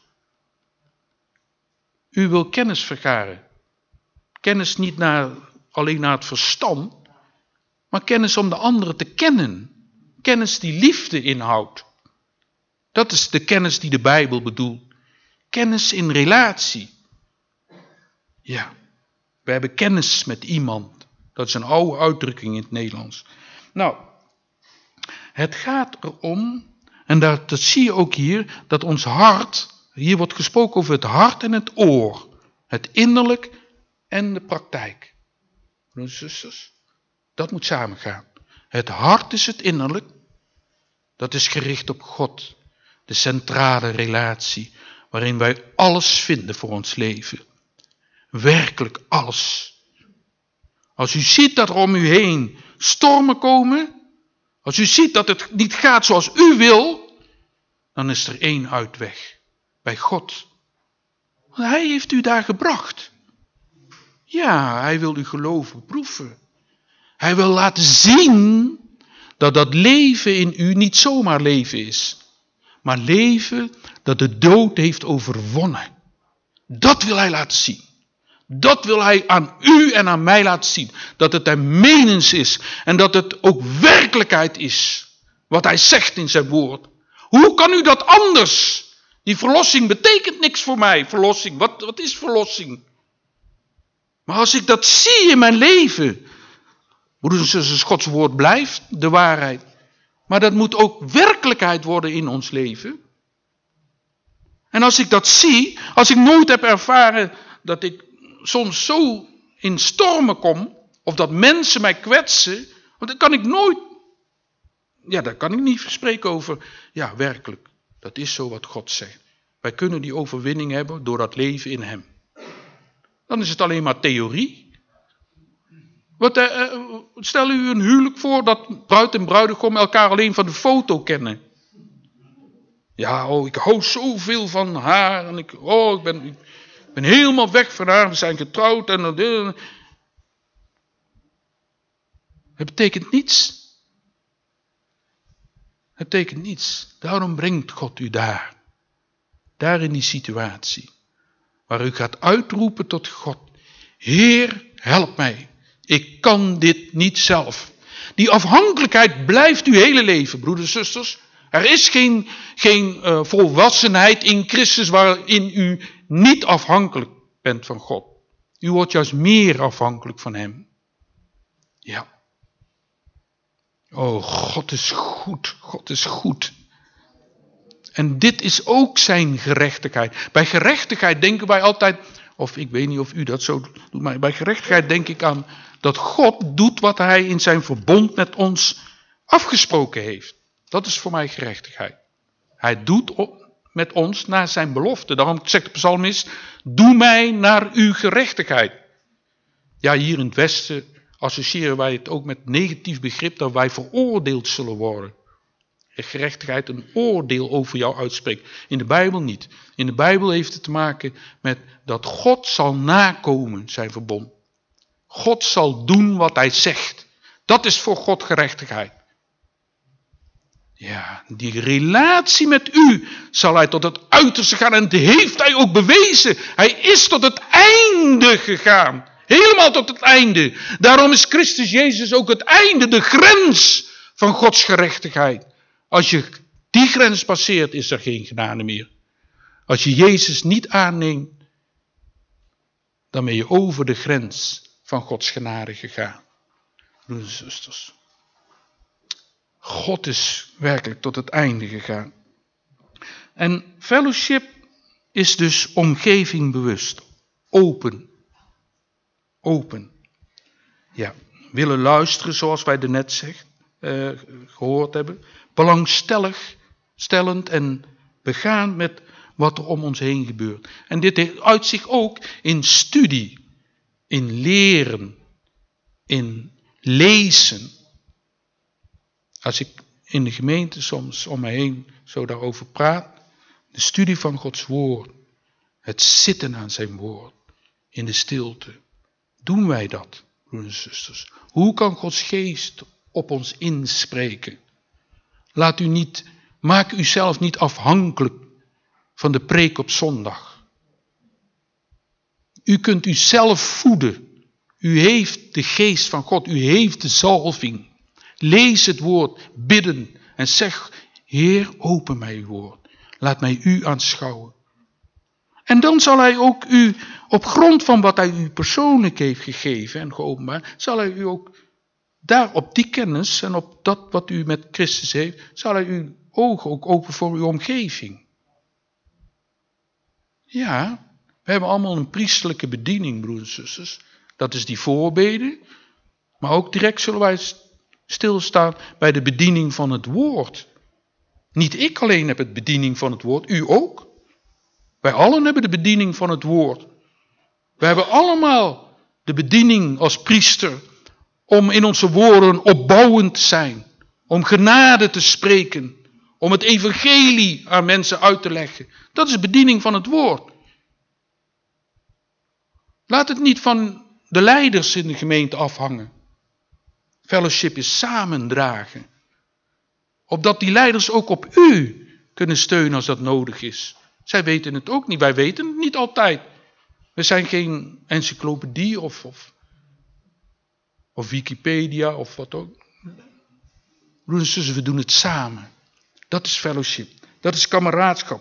Speaker 1: U wil kennis vergaren. Kennis niet naar, alleen naar het verstand, maar kennis om de anderen te kennen. Kennis die liefde inhoudt. Dat is de kennis die de Bijbel bedoelt. Kennis in relatie. Ja, we hebben kennis met iemand. Dat is een oude uitdrukking in het Nederlands. Nou, het gaat erom, en dat, dat zie je ook hier, dat ons hart, hier wordt gesproken over het hart en het oor. Het innerlijk en de praktijk. Broers en zusters, dat moet samengaan. Het hart is het innerlijk, dat is gericht op God. De centrale relatie, waarin wij alles vinden voor ons leven. Werkelijk alles. Als u ziet dat er om u heen stormen komen, als u ziet dat het niet gaat zoals u wil, dan is er één uitweg. Bij God. Want hij heeft u daar gebracht. Ja, hij wil uw geloof beproeven. Hij wil laten zien dat dat leven in u niet zomaar leven is. Maar leven dat de dood heeft overwonnen. Dat wil hij laten zien. Dat wil hij aan u en aan mij laten zien. Dat het hem menens is. En dat het ook werkelijkheid is. Wat hij zegt in zijn woord. Hoe kan u dat anders? Die verlossing betekent niks voor mij. Verlossing, wat, wat is verlossing? Maar als ik dat zie in mijn leven. Broeders en zusters, Gods woord blijft de waarheid. Maar dat moet ook werkelijkheid worden in ons leven. En als ik dat zie, als ik nooit heb ervaren dat ik soms zo in stormen kom, of dat mensen mij kwetsen, want dan kan ik nooit, ja, daar kan ik niet spreken over, ja, werkelijk, dat is zo wat God zegt. Wij kunnen die overwinning hebben door dat leven in hem. Dan is het alleen maar theorie. Wat, uh, stel u een huwelijk voor dat bruid en bruidegom elkaar alleen van de foto kennen. Ja, oh, ik hou zoveel van haar. En ik, oh, ik ben, ik ben helemaal weg van haar. We zijn getrouwd. En, uh, het betekent niets. Het betekent niets. Daarom brengt God u daar. Daar in die situatie. Waar u gaat uitroepen tot God. Heer, help mij. Ik kan dit niet zelf. Die afhankelijkheid blijft uw hele leven, broeders en zusters. Er is geen, geen uh, volwassenheid in Christus waarin u niet afhankelijk bent van God. U wordt juist meer afhankelijk van hem. Ja. Oh, God is goed. God is goed. En dit is ook zijn gerechtigheid. Bij gerechtigheid denken wij altijd, of ik weet niet of u dat zo doet, maar bij gerechtigheid denk ik aan dat God doet wat hij in zijn verbond met ons afgesproken heeft. Dat is voor mij gerechtigheid. Hij doet op, met ons naar zijn belofte. Daarom zegt de psalmist, doe mij naar uw gerechtigheid. Ja, hier in het Westen associëren wij het ook met negatief begrip dat wij veroordeeld zullen worden. Gerechtigheid een oordeel over jou uitspreekt. In de Bijbel niet. In de Bijbel heeft het te maken met dat God zal nakomen zijn verbond. God zal doen wat hij zegt. Dat is voor God gerechtigheid. Ja, die relatie met u zal hij tot het uiterste gaan. En dat heeft hij ook bewezen. Hij is tot het einde gegaan. Helemaal tot het einde. Daarom is Christus Jezus ook het einde, de grens van Gods gerechtigheid. Als je die grens passeert, is er geen genade meer. Als je Jezus niet aanneemt, dan ben je over de grens van Gods genade gegaan. Broeders en zusters. God is werkelijk tot het einde gegaan. En fellowship is dus omgeving bewust. Open. Open. Ja, willen luisteren zoals wij er net zeg, uh, gehoord hebben. Belangstellig, stellend en begaan met wat er om ons heen gebeurt. En dit uit zich ook in studie, in leren, in lezen. Als ik in de gemeente soms om me heen zo daarover praat, de studie van Gods woord, het zitten aan zijn woord, in de stilte. Doen wij dat, broeders en zusters? Hoe kan Gods geest op ons inspreken? Laat u niet, maak uzelf niet afhankelijk van de preek op zondag. U kunt uzelf voeden. U heeft de geest van God, u heeft de zalving. Lees het woord, bidden en zeg, Heer, open mij uw woord. Laat mij u aanschouwen. En dan zal hij ook u, op grond van wat hij u persoonlijk heeft gegeven en geopenbaard, zal hij u ook daar op die kennis en op dat wat u met Christus heeft, zal hij uw ogen ook open voor uw omgeving. Ja, we hebben allemaal een priesterlijke bediening, broeders en zusters. Dat is die voorbeden. Maar ook direct zullen wij stilstaan bij de bediening van het woord. Niet ik alleen heb het bediening van het woord, u ook. Wij allen hebben de bediening van het woord. We hebben allemaal de bediening als priester om in onze woorden opbouwend te zijn. Om genade te spreken. Om het evangelie aan mensen uit te leggen. Dat is de bediening van het woord. Laat het niet van de leiders in de gemeente afhangen. Fellowship is samendragen. Opdat die leiders ook op u kunnen steunen als dat nodig is. Zij weten het ook niet, wij weten het niet altijd. We zijn geen encyclopedie of, of, of Wikipedia of wat ook. Broeders en zussen, we doen het samen. Dat is fellowship. Dat is kameraadschap.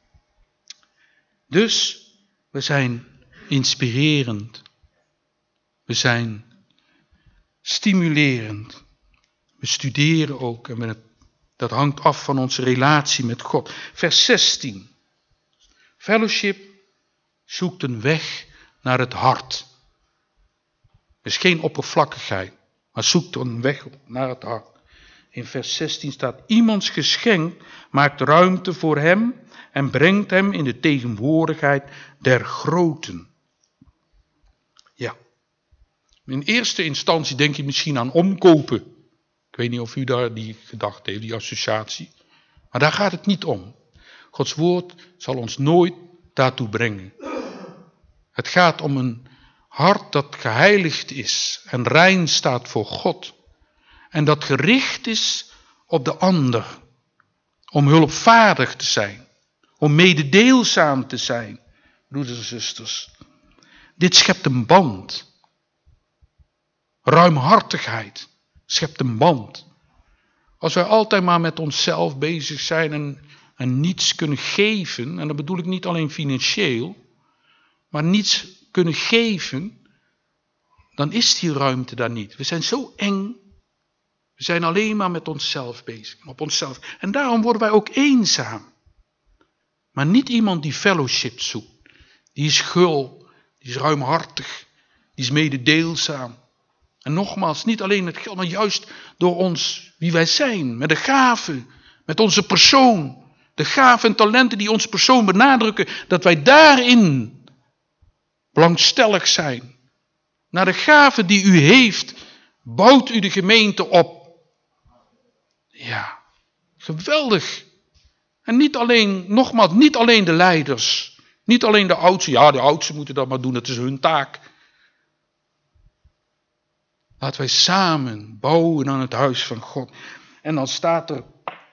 Speaker 1: Dus we zijn inspirerend. We zijn stimulerend. We studeren ook. En we, dat hangt af van onze relatie met God. Vers zestien. Fellowship zoekt een weg naar het hart. Er is geen oppervlakkigheid, maar zoekt een weg naar het hart. In vers zestien staat: iemands geschenk maakt ruimte voor hem en brengt hem in de tegenwoordigheid der groten. Ja. In eerste instantie denk je misschien aan omkopen. Ik weet niet of u daar die gedachte heeft, die associatie. Maar daar gaat het niet om. Gods woord zal ons nooit daartoe brengen. Het gaat om een hart dat geheiligd is en rein staat voor God. En dat gericht is op de ander. Om hulpvaardig te zijn. Om mededeelzaam te zijn. Broeders en zusters. Dit schept een band. Ruimhartigheid schept een band. Als wij altijd maar met onszelf bezig zijn en, en niets kunnen geven. En dat bedoel ik niet alleen financieel. Maar niets kunnen geven. Dan is die ruimte daar niet. We zijn zo eng. We zijn alleen maar met onszelf bezig. Op onszelf. En daarom worden wij ook eenzaam. Maar niet iemand die fellowship zoekt. Die is gul. Die is ruimhartig. Die is mededeelzaam. En nogmaals, niet alleen het geld, maar juist door ons, wie wij zijn. Met de gaven. Met onze persoon. De gaven en talenten die onze persoon benadrukken. Dat wij daarin belangstellig zijn. Naar de gaven die u heeft, bouwt u de gemeente op. Ja, geweldig. En niet alleen, nogmaals, niet alleen de leiders. Niet alleen de oudsten. Ja, de oudsten moeten dat maar doen, dat is hun taak. Laten wij samen bouwen aan het huis van God. En dan staat er,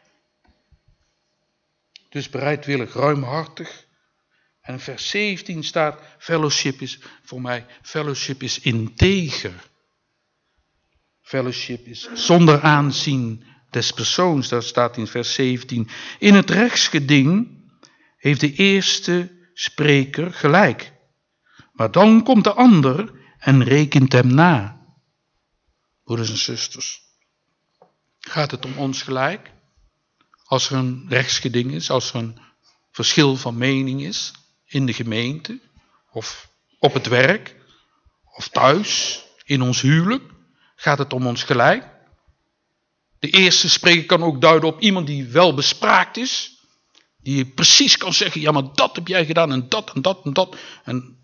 Speaker 1: dus bereidwillig, ruimhartig. En vers zeventien staat, fellowship is voor mij, fellowship is integer. Fellowship is zonder aanzien des persoons, dat staat in vers zeventien. In het rechtsgeding heeft de eerste spreker gelijk. Maar dan komt de ander en rekent hem na. Broeders en zusters, gaat het om ons gelijk? Als er een rechtsgeding is, als er een verschil van mening is in de gemeente, of op het werk, of thuis, in ons huwelijk, gaat het om ons gelijk? De eerste spreker kan ook duiden op iemand die wel bespraakt is, die precies kan zeggen, ja maar dat heb jij gedaan en dat en dat en dat. En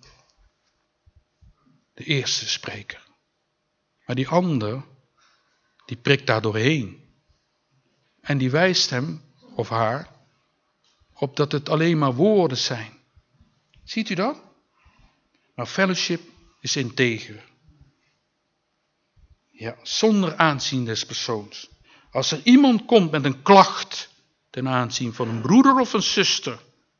Speaker 1: de eerste spreker. Maar die ander, die prikt daar doorheen. En die wijst hem of haar op dat het alleen maar woorden zijn. Ziet u dat? Maar fellowship is integer. Ja, zonder aanzien des persoons. Als er iemand komt met een klacht ten aanzien van een broeder of een zuster.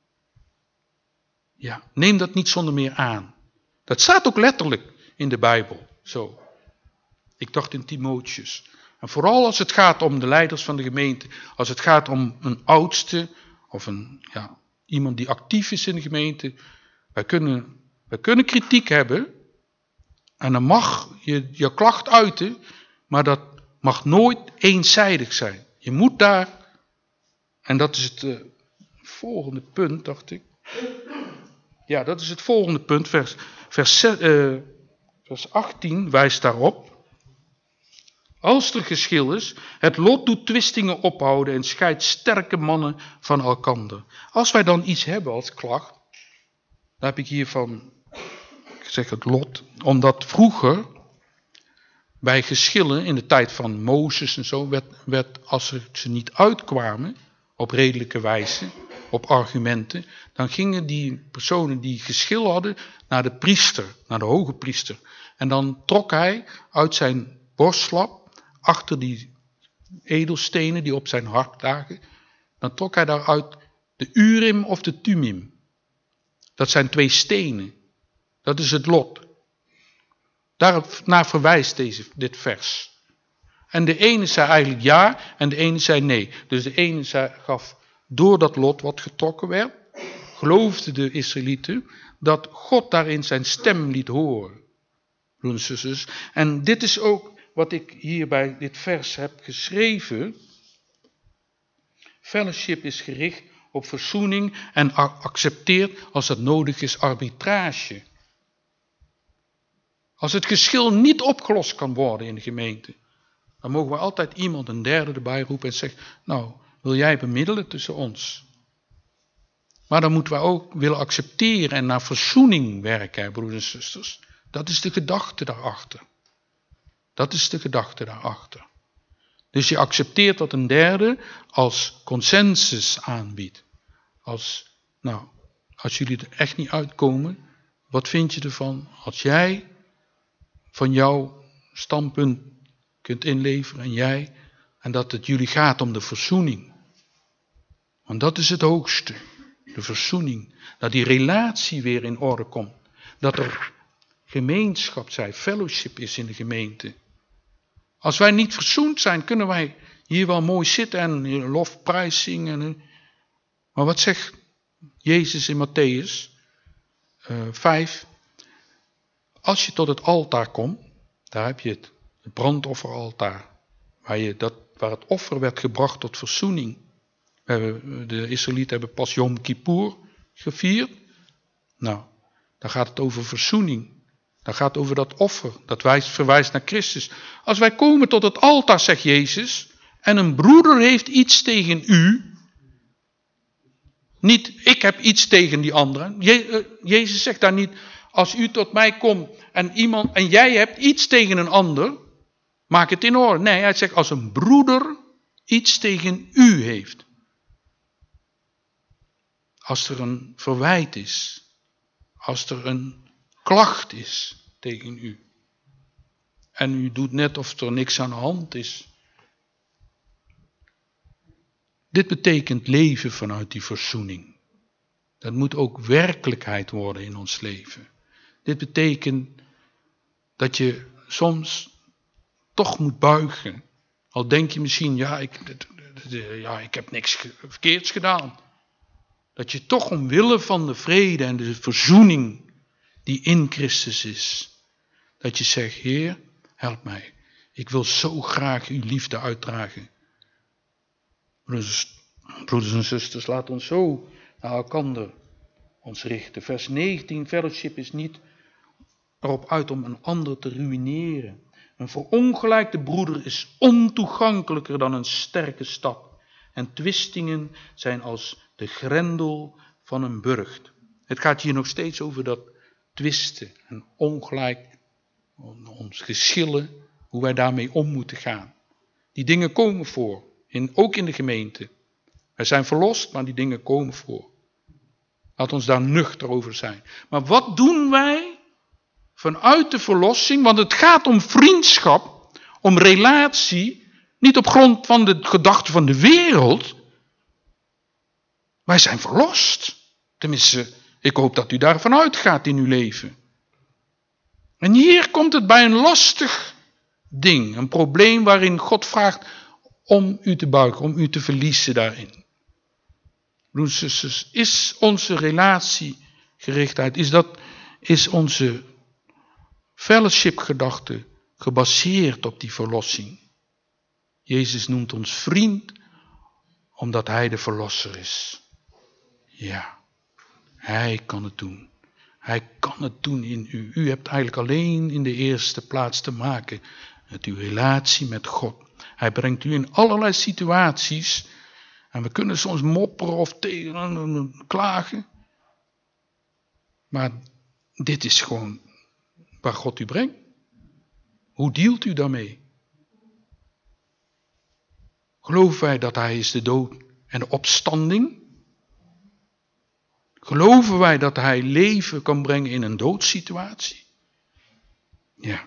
Speaker 1: Ja, neem dat niet zonder meer aan. Dat staat ook letterlijk in de Bijbel. Zo. Ik dacht in Timotheus. En vooral als het gaat om de leiders van de gemeente. Als het gaat om een oudste of een, ja, iemand die actief is in de gemeente. Wij kunnen, wij kunnen kritiek hebben. En dan mag je je klacht uiten. Maar dat mag nooit eenzijdig zijn. Je moet daar. En dat is het uh, volgende punt, dacht ik. Ja, dat is het volgende punt. Vers, vers, uh, vers achttien wijst daarop. Als er geschil is, het lot doet twistingen ophouden en scheidt sterke mannen van elkander. Als wij dan iets hebben als klacht, dan heb ik hiervan, ik zeg het lot, omdat vroeger bij geschillen in de tijd van Mozes en zo, werd, werd als er ze niet uitkwamen op redelijke wijze, op argumenten, dan gingen die personen die geschil hadden naar de priester, naar de hoge priester. En dan trok hij uit zijn borstlap, achter die edelstenen die op zijn hart lagen, dan trok hij daaruit de Urim of de Tumim. Dat zijn twee stenen. Dat is het lot. Daarnaar verwijst deze, dit vers. En de ene zei eigenlijk ja en de ene zei nee. Dus de ene zei, gaf door dat lot wat getrokken werd, geloofden de Israëlieten dat God daarin zijn stem liet horen. Broeders en zusters. En dit is ook wat ik hier bij dit vers heb geschreven. Fellowship is gericht op verzoening en accepteert als dat nodig is arbitrage. Als het geschil niet opgelost kan worden in de gemeente, dan mogen we altijd iemand, een derde erbij roepen en zeggen, nou, wil jij bemiddelen tussen ons? Maar dan moeten we ook willen accepteren en naar verzoening werken, broeders en zusters. Dat is de gedachte daarachter. Dat is de gedachte daarachter. Dus je accepteert dat een derde als consensus aanbiedt. Als, nou, als jullie er echt niet uitkomen, wat vind je ervan als jij van jouw standpunt kunt inleveren en jij, en dat het jullie gaat om de verzoening. Want dat is het hoogste, de verzoening. Dat die relatie weer in orde komt. Dat er gemeenschap zij, fellowship is in de gemeente. Als wij niet verzoend zijn, kunnen wij hier wel mooi zitten en lofprijs zingen. Maar wat zegt Jezus in Matthäus uh, vijf? Als je tot het altaar komt, daar heb je het, het brandofferaltaar. Waar, je dat, waar het offer werd gebracht tot verzoening. We hebben, de Israëlieten hebben pas Yom Kippur gevierd. Nou, dan gaat het over verzoening. Dan gaat het over dat offer, dat wijst, verwijst naar Christus. Als wij komen tot het altaar, zegt Jezus, en een broeder heeft iets tegen u. Niet, ik heb iets tegen die andere. Je, uh, Jezus zegt daar niet, als u tot mij komt en, iemand, en jij hebt iets tegen een ander, maak het in orde. Nee, hij zegt, als een broeder iets tegen u heeft. Als er een verwijt is, als er een klacht is tegen u. En u doet net of er niks aan de hand is. Dit betekent leven vanuit die verzoening. Dat moet ook werkelijkheid worden in ons leven. Dit betekent dat je soms toch moet buigen. Al denk je misschien, ja, ik, ja, ik heb niks verkeerds gedaan. Dat je toch omwille van de vrede en de verzoening die in Christus is, dat je zegt, Heer, help mij. Ik wil zo graag uw liefde uitdragen. Broeders, broeders en zusters, laat ons zo naar elkander ons richten. Vers negentien, fellowship is niet erop uit om een ander te ruïneren. Een verongelijkte broeder is ontoegankelijker dan een sterke stad. En twistingen zijn als de grendel van een burcht. Het gaat hier nog steeds over dat twisten en ongelijk, ons geschillen, hoe wij daarmee om moeten gaan. Die dingen komen voor, in, ook in de gemeente. Wij zijn verlost, maar die dingen komen voor. Laat ons daar nuchter over zijn. Maar wat doen wij vanuit de verlossing? Want het gaat om vriendschap, om relatie, niet op grond van de gedachten van de wereld. Wij zijn verlost. Tenminste, ik hoop dat u daarvan uitgaat in uw leven. En hier komt het bij een lastig ding. Een probleem waarin God vraagt om u te buigen, om u te verliezen daarin. Broeders en zusters, is onze relatiegerichtheid, is, dat, is onze fellowship-gedachte gebaseerd op die verlossing? Jezus noemt ons vriend, omdat hij de verlosser is. Ja, hij kan het doen. Hij kan het doen in u. U hebt eigenlijk alleen in de eerste plaats te maken met uw relatie met God. Hij brengt u in allerlei situaties. En we kunnen soms mopperen of tegen klagen. Maar dit is gewoon waar God u brengt. Hoe dealt u daarmee? Geloven wij dat hij is de dood en de opstanding? Geloven wij dat hij leven kan brengen in een doodsituatie? Ja.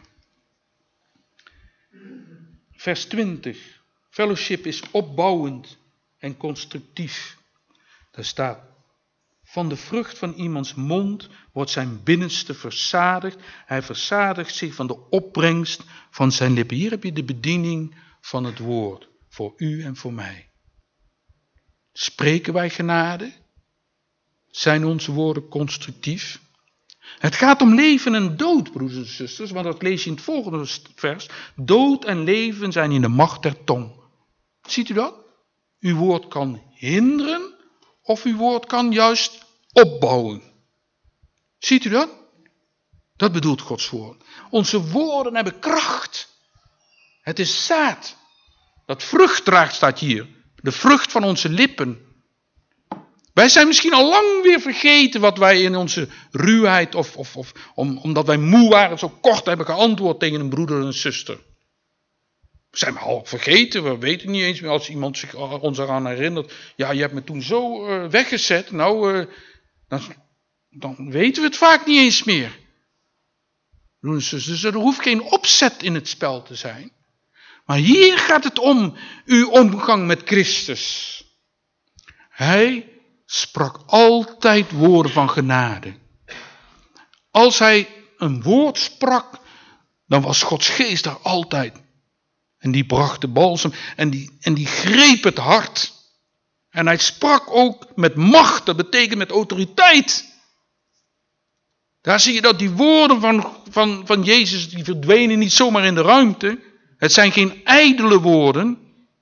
Speaker 1: Vers twintig. Fellowship is opbouwend en constructief. Daar staat Van de vrucht van iemands mond wordt zijn binnenste verzadigd. Hij verzadigt zich van de opbrengst van zijn lippen. Hier heb je de bediening van het woord. Voor u en voor mij. Spreken wij genade? Zijn onze woorden constructief? Het gaat om leven en dood, broeders en zusters. Want dat lees je in het volgende vers. Dood en leven zijn in de macht der tong. Ziet u dat? Uw woord kan hinderen of uw woord kan juist opbouwen. Ziet u dat? Dat bedoelt Gods woord. Onze woorden hebben kracht. Het is zaad. Dat vrucht draagt, staat hier. De vrucht van onze lippen. Wij zijn misschien al lang weer vergeten wat wij in onze ruwheid, of, of, of om, omdat wij moe waren, zo kort hebben geantwoord tegen een broeder en een zuster. We zijn al vergeten, we weten niet eens meer als iemand zich, ons eraan herinnert. Ja, je hebt me toen zo uh, weggezet, nou, uh, dan, dan weten we het vaak niet eens meer. Dus er hoeft geen opzet in het spel te zijn. Maar hier gaat het om uw omgang met Christus. Hij sprak altijd woorden van genade. Als hij een woord sprak, dan was Gods geest daar altijd. En die bracht de balsem en die, en die greep het hart. En hij sprak ook met macht, dat betekent met autoriteit. Daar zie je dat die woorden van, van, van Jezus, die verdwenen niet zomaar in de ruimte. Het zijn geen ijdele woorden.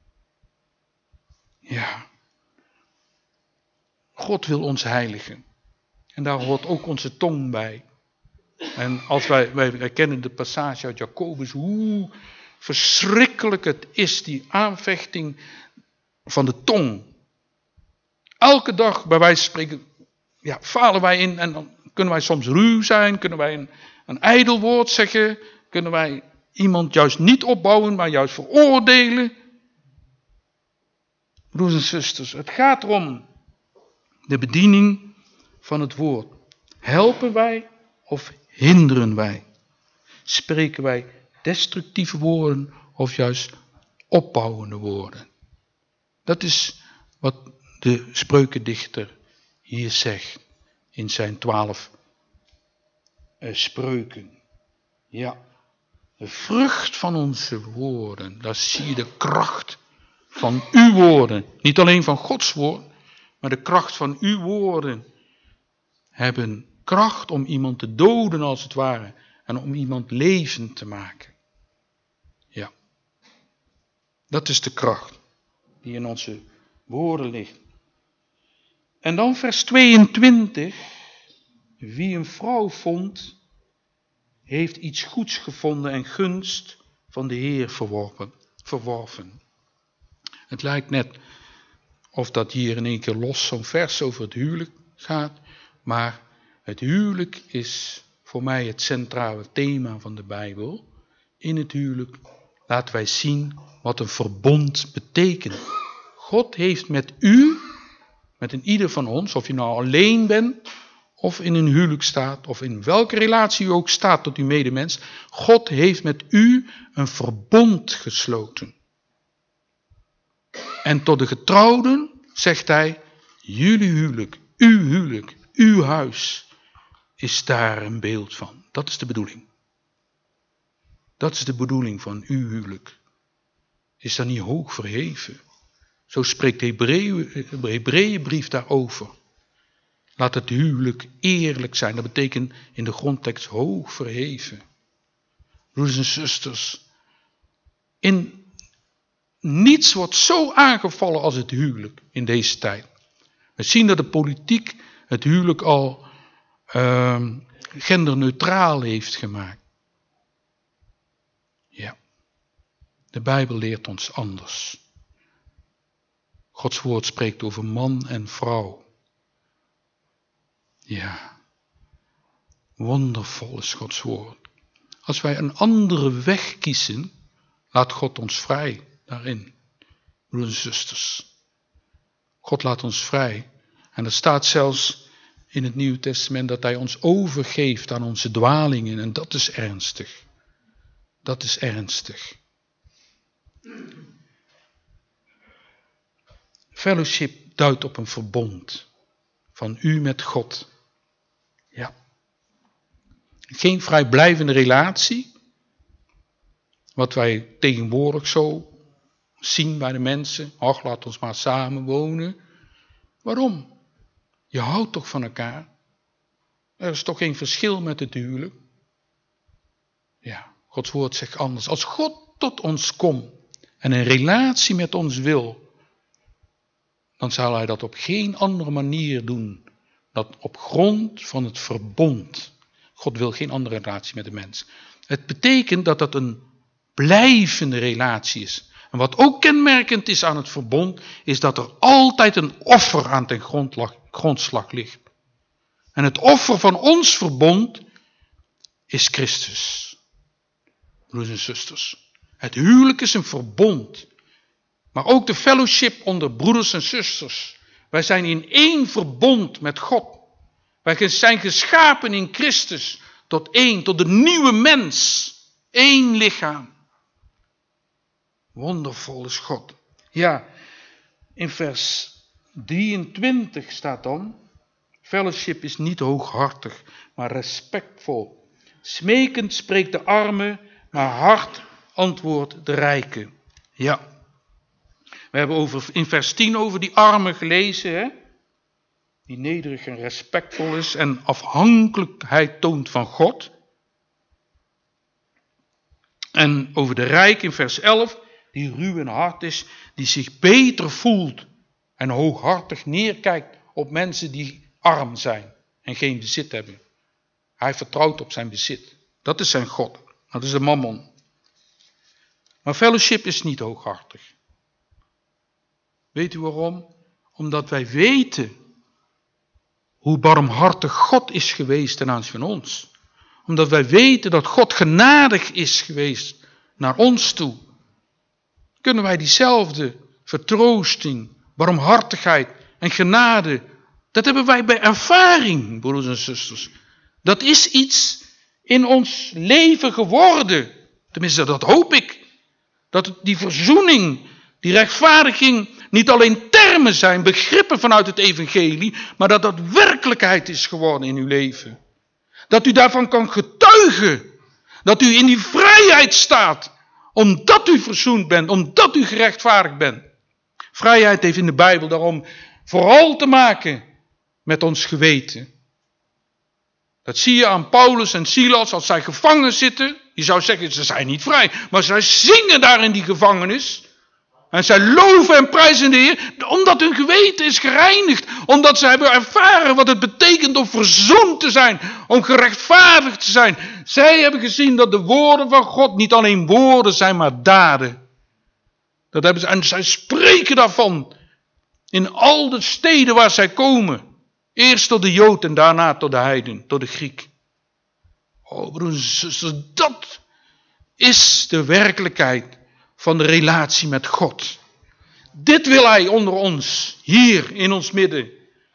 Speaker 1: Ja. God wil ons heiligen. En daar hoort ook onze tong bij. En als wij, wij, wij kennen de passage uit Jacobus, hoe verschrikkelijk het is, die aanvechting van de tong. Elke dag, bij wijze van spreken, ja, falen wij in en dan kunnen wij soms ruw zijn, kunnen wij een, een ijdel woord zeggen, kunnen wij iemand juist niet opbouwen, maar juist veroordelen. Broers en zusters, het gaat erom de bediening van het woord. Helpen wij of hinderen wij? Spreken wij destructieve woorden of juist opbouwende woorden? Dat is wat de spreukendichter hier zegt in zijn twaalf uh, spreuken. Ja, de vrucht van onze woorden, daar zie je de kracht van uw woorden. Niet alleen van Gods woord, maar de kracht van uw woorden hebben kracht om iemand te doden als het ware en om iemand levend te maken. Ja, dat is de kracht die in onze woorden ligt. En dan vers tweeëntwintig. Wie een vrouw vond, heeft iets goeds gevonden en gunst van de Heer verworpen, verworven. Het lijkt net of dat hier in één keer los zo'n vers over het huwelijk gaat. Maar het huwelijk is voor mij het centrale thema van de Bijbel. In het huwelijk laten wij zien wat een verbond betekent. God heeft met u, met een ieder van ons, of je nou alleen bent, of in een huwelijk staat, of in welke relatie u ook staat tot uw medemens. God heeft met u een verbond gesloten. En tot de getrouwden zegt hij, jullie huwelijk, uw huwelijk, uw huis is daar een beeld van. Dat is de bedoeling. Dat is de bedoeling van uw huwelijk. Is dat niet hoog verheven? Zo spreekt de Hebreeënbrief daarover. Laat het huwelijk eerlijk zijn. Dat betekent in de grondtekst hoog verheven. Broeders en zusters, in niets wordt zo aangevallen als het huwelijk in deze tijd. We zien dat de politiek het huwelijk al uh, genderneutraal heeft gemaakt. Ja, de Bijbel leert ons anders. Gods woord spreekt over man en vrouw. Ja, wondervol is Gods woord. Als wij een andere weg kiezen, laat God ons vrij daarin. Broeders en zusters. God laat ons vrij. En er staat zelfs in het Nieuwe Testament dat hij ons overgeeft aan onze dwalingen. En dat is ernstig. Dat is ernstig. Fellowship duidt op een verbond van u met God. Ja. Geen vrijblijvende relatie, wat wij tegenwoordig zo zien bij de mensen. Ach, laat ons maar samen wonen. Waarom? Je houdt toch van elkaar? Er is toch geen verschil met het huwelijk? Ja, Gods woord zegt anders. Als God tot ons komt en een relatie met ons wil, dan zal hij dat op geen andere manier doen dan op grond van het verbond. God wil geen andere relatie met de mens. Het betekent dat dat een blijvende relatie is. En wat ook kenmerkend is aan het verbond, is dat er altijd een offer aan ten grondslag ligt. En het offer van ons verbond is Christus. Broeders en zusters. Het huwelijk is een verbond. Maar ook de fellowship onder broeders en zusters. Wij zijn in één verbond met God. Wij zijn geschapen in Christus tot één, tot de nieuwe mens. Eén lichaam. Wondervol is God. Ja, in vers drieëntwintig staat dan: fellowship is niet hooghartig, maar respectvol. Smekend spreekt de arme, maar hard antwoordt de rijke. Ja. We hebben over, in vers tien over die arme gelezen, hè? Die nederig en respectvol is en afhankelijkheid toont van God. En over de rijk in vers elf, die ruw en hard is, die zich beter voelt en hooghartig neerkijkt op mensen die arm zijn en geen bezit hebben. Hij vertrouwt op zijn bezit. Dat is zijn God. Dat is de mammon. Maar fellowship is niet hooghartig. Weet u waarom? Omdat wij weten hoe barmhartig God is geweest ten aanzien van ons. Omdat wij weten dat God genadig is geweest naar ons toe. Kunnen wij diezelfde vertroosting, barmhartigheid en genade, dat hebben wij bij ervaring, broeders en zusters. Dat is iets in ons leven geworden. Tenminste, dat hoop ik. Dat die verzoening, die rechtvaardiging niet alleen termen zijn, begrippen vanuit het evangelie, maar dat dat werkelijkheid is geworden in uw leven. Dat u daarvan kan getuigen. Dat u in die vrijheid staat, omdat u verzoend bent, omdat u gerechtvaardigd bent. Vrijheid heeft in de Bijbel daarom vooral te maken met ons geweten. Dat zie je aan Paulus en Silas als zij gevangen zitten. Je zou zeggen, ze zijn niet vrij, maar zij zingen daar in die gevangenis. En zij loven en prijzen de Heer, omdat hun geweten is gereinigd. Omdat zij hebben ervaren wat het betekent om verzoend te zijn, om gerechtvaardigd te zijn. Zij hebben gezien dat de woorden van God niet alleen woorden zijn, maar daden. Dat hebben ze, en zij spreken daarvan in al de steden waar zij komen. Eerst tot de Jood en daarna tot de heiden, tot de Griek. Oh broers en zusters, dat is de werkelijkheid van de relatie met God. Dit wil hij onder ons, hier in ons midden.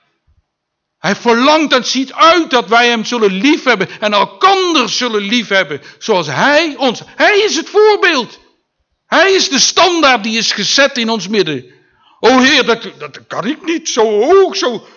Speaker 1: Hij verlangt en ziet uit dat wij hem zullen liefhebben en elkander zullen liefhebben, zoals hij ons. Hij is het voorbeeld. Hij is de standaard die is gezet in ons midden. O Heer, dat, dat kan ik niet zo hoog, zo.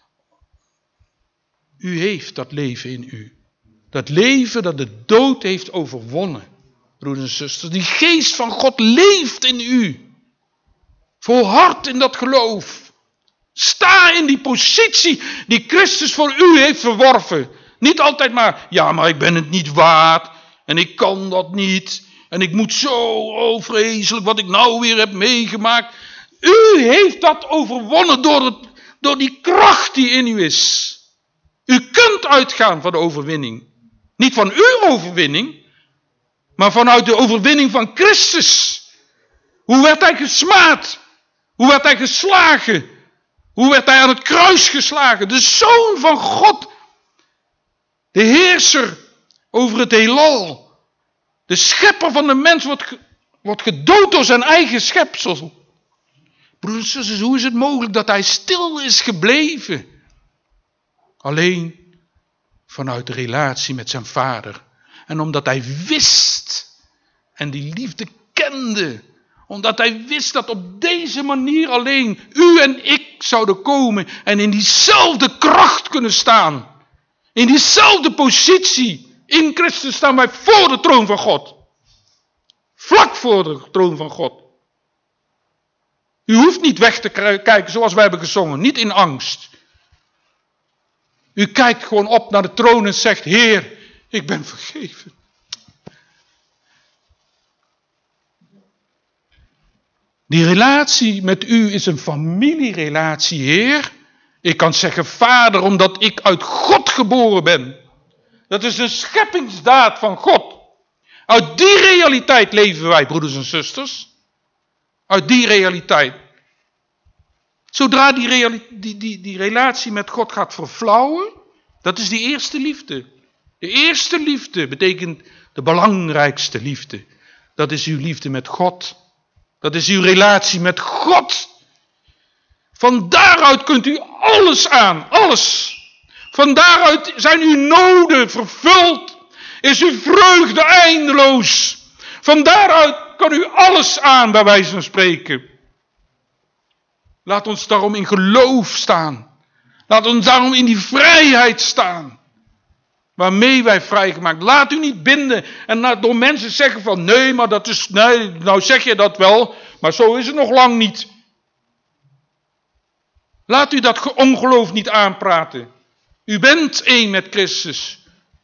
Speaker 1: U heeft dat leven in u. Dat leven dat de dood heeft overwonnen. Broeders en zusters, die geest van God leeft in u. Volhard in dat geloof. Sta in die positie die Christus voor u heeft verworven. Niet altijd maar, ja, maar ik ben het niet waard. En ik kan dat niet. En ik moet zo, oh vreselijk, wat ik nou weer heb meegemaakt. U heeft dat overwonnen door, het, door die kracht die in u is. U kunt uitgaan van de overwinning. Niet van uw overwinning, maar vanuit de overwinning van Christus. Hoe werd hij gesmaad? Hoe werd hij geslagen? Hoe werd hij aan het kruis geslagen? De Zoon van God. De heerser over het heelal. De schepper van de mens wordt, ge, wordt gedood door zijn eigen schepsel. Broeders en zusters, hoe is het mogelijk dat hij stil is gebleven? Alleen vanuit de relatie met zijn vader. En omdat hij wist en die liefde kende, Omdat hij wist dat op deze manier alleen u en ik zouden komen en in diezelfde kracht kunnen staan. In diezelfde positie. In Christus staan wij voor de troon van God. Vlak voor de troon van God. U hoeft niet weg te kijken zoals wij hebben gezongen. Niet in angst. U kijkt gewoon op naar de troon en zegt, Heer, ik ben vergeven. Die relatie met u is een familierelatie, Heer. Ik kan zeggen Vader, omdat ik uit God geboren ben. Dat is een scheppingsdaad van God. Uit die realiteit leven wij, broeders en zusters. Uit die realiteit. Zodra die, reali- die, die, die relatie met God gaat verflauwen, dat is die eerste liefde. De eerste liefde betekent de belangrijkste liefde. Dat is uw liefde met God. Dat is uw relatie met God. Van daaruit kunt u alles aan, alles. Van daaruit zijn uw noden vervuld. Is uw vreugde eindeloos. Van daaruit kan u alles aan, bij wijze van spreken. Laat ons daarom in geloof staan. Laat ons daarom in die vrijheid staan. Waarmee wij vrijgemaakt. Laat u niet binden en door mensen zeggen van nee, maar dat is, nee, nou zeg je dat wel, maar zo is het nog lang niet. Laat u dat ongeloof niet aanpraten. U bent één met Christus.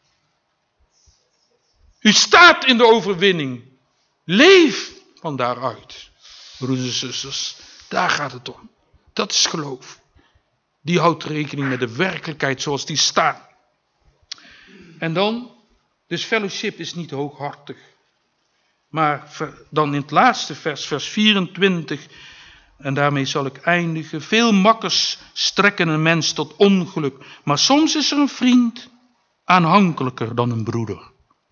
Speaker 1: U staat in de overwinning. Leef van daaruit. Broeders en zusters, daar gaat het om. Dat is geloof. Die houdt rekening met de werkelijkheid zoals die staat. En dan, dus fellowship is niet hooghartig. Maar dan in het laatste vers, vers vierentwintig, en daarmee zal ik eindigen. Veel makkers strekken een mens tot ongeluk, maar soms is er een vriend aanhankelijker dan een broeder.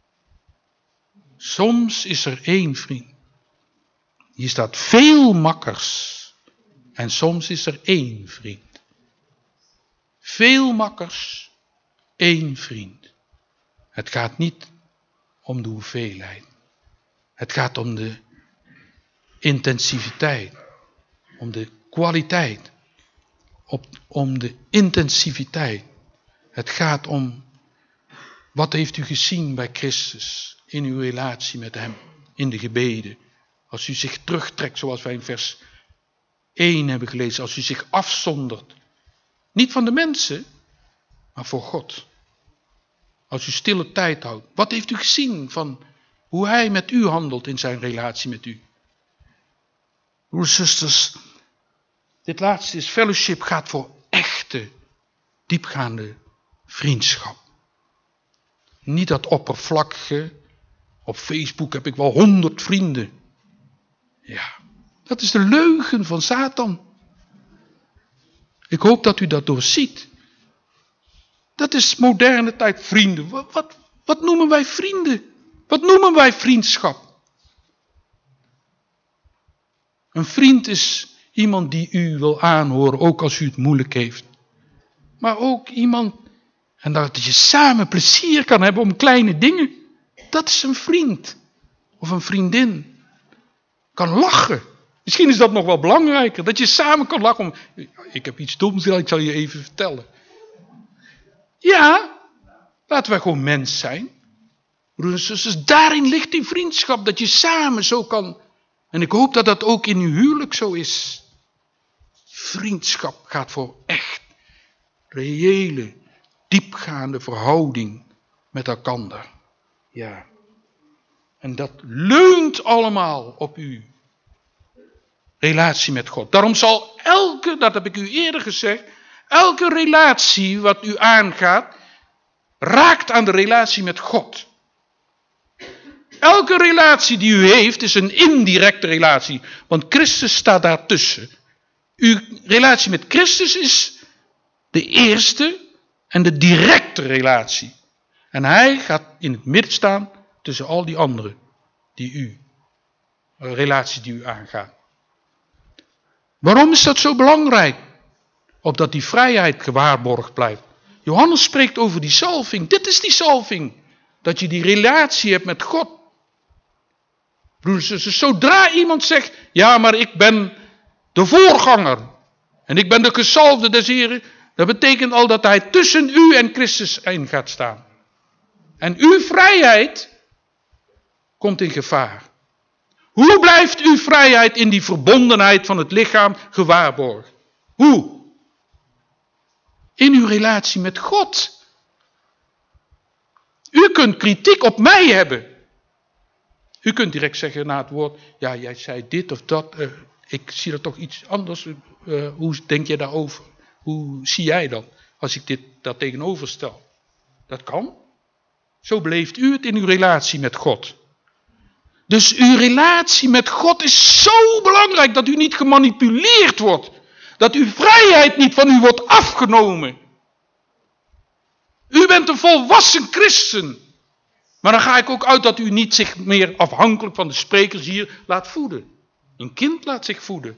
Speaker 1: Soms is er één vriend. Hier staat veel makkers en soms is er één vriend. Veel makkers, één vriend. Het gaat niet om de hoeveelheid. Het gaat om de intensiviteit. Om de kwaliteit. Op, om de intensiviteit. Het gaat om, wat heeft u gezien bij Christus in uw relatie met hem, in de gebeden. Als u zich terugtrekt, zoals wij in vers één hebben gelezen, als u zich afzondert. Niet van de mensen, maar voor God. Als u stille tijd houdt. Wat heeft u gezien van hoe hij met u handelt in zijn relatie met u? Broers en zusters, dit laatste is, fellowship gaat voor echte, diepgaande vriendschap. Niet dat oppervlakkige, op Facebook heb ik wel honderd vrienden. Ja, dat is de leugen van Satan. Ik hoop dat u dat doorziet. Dat is moderne tijd, vrienden. Wat, wat, wat noemen wij vrienden? Wat noemen wij vriendschap? Een vriend is iemand die u wil aanhoren, ook als u het moeilijk heeft. Maar ook iemand, en dat je samen plezier kan hebben om kleine dingen. Dat is een vriend. Of een vriendin. Kan lachen. Misschien is dat nog wel belangrijker. Dat je samen kan lachen. Om, ik heb iets doms, ik zal je even vertellen. Ja, laten wij gewoon mens zijn. Broeders en zusters, daarin ligt die vriendschap. Dat je samen zo kan. En ik hoop dat dat ook in uw huwelijk zo is. Vriendschap gaat voor echt. Reële, diepgaande verhouding met elkaar. Ja. En dat leunt allemaal op uw relatie met God. Daarom zal elke, dat heb ik u eerder gezegd, elke relatie wat u aangaat, raakt aan de relatie met God. Elke relatie die u heeft is een indirecte relatie, want Christus staat daartussen. Uw relatie met Christus is de eerste en de directe relatie. En hij gaat in het midden staan tussen al die anderen die u, relaties die u aangaat. Waarom is dat zo belangrijk? Opdat die vrijheid gewaarborgd blijft. Johannes spreekt over die salving. Dit is die salving. Dat je die relatie hebt met God. Broeders en zusters, zodra iemand zegt, ja, maar ik ben de voorganger en ik ben de gezalfde des Heren, dat betekent al dat hij tussen u en Christus in gaat staan. En uw vrijheid komt in gevaar. Hoe blijft uw vrijheid in die verbondenheid van het lichaam gewaarborgd? Hoe? In uw relatie met God. U kunt kritiek op mij hebben. U kunt direct zeggen na het woord, ja, jij zei dit of dat, uh, ik zie er toch iets anders. Uh, hoe denk je daarover? Hoe zie jij dat als ik dit daar tegenover stel? Dat kan. Zo beleeft u het in uw relatie met God. Dus uw relatie met God is zo belangrijk dat u niet gemanipuleerd wordt. Dat uw vrijheid niet van u wordt afgenomen. U bent een volwassen christen. Maar dan ga ik ook uit dat u niet zich meer afhankelijk van de sprekers hier laat voeden. Een kind laat zich voeden.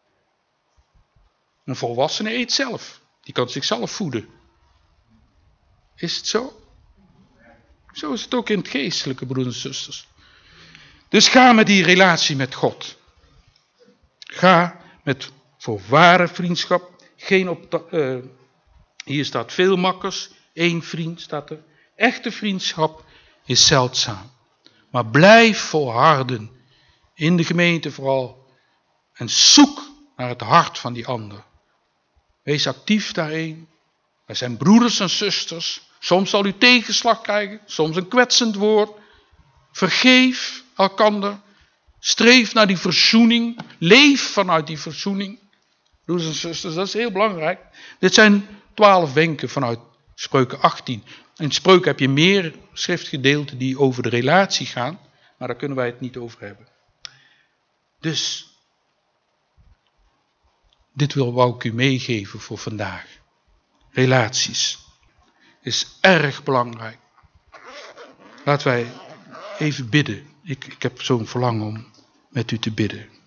Speaker 1: Een volwassene eet zelf. Die kan zichzelf voeden. Is het zo? Zo is het ook in het geestelijke, broeders en zusters. Dus ga met die relatie met God. Ga met voor ware vriendschap. Geen op, uh, hier staat veel makkers. Eén vriend staat er. Echte vriendschap is zeldzaam. Maar blijf volharden. In de gemeente vooral. En zoek naar het hart van die ander. Wees actief daarin. Wij zijn broeders en zusters. Soms zal u tegenslag krijgen. Soms een kwetsend woord. Vergeef elkander. Streef naar die verzoening. Leef vanuit die verzoening. Broeders en zusters, dat is heel belangrijk. Dit zijn twaalf wenken vanuit Spreuken achttien. In Spreuken heb je meer schriftgedeelten die over de relatie gaan. Maar daar kunnen wij het niet over hebben. Dus, dit wil, wou ik u meegeven voor vandaag. Relaties is erg belangrijk. Laten wij even bidden. Ik, ik heb zo'n verlangen om met u te bidden.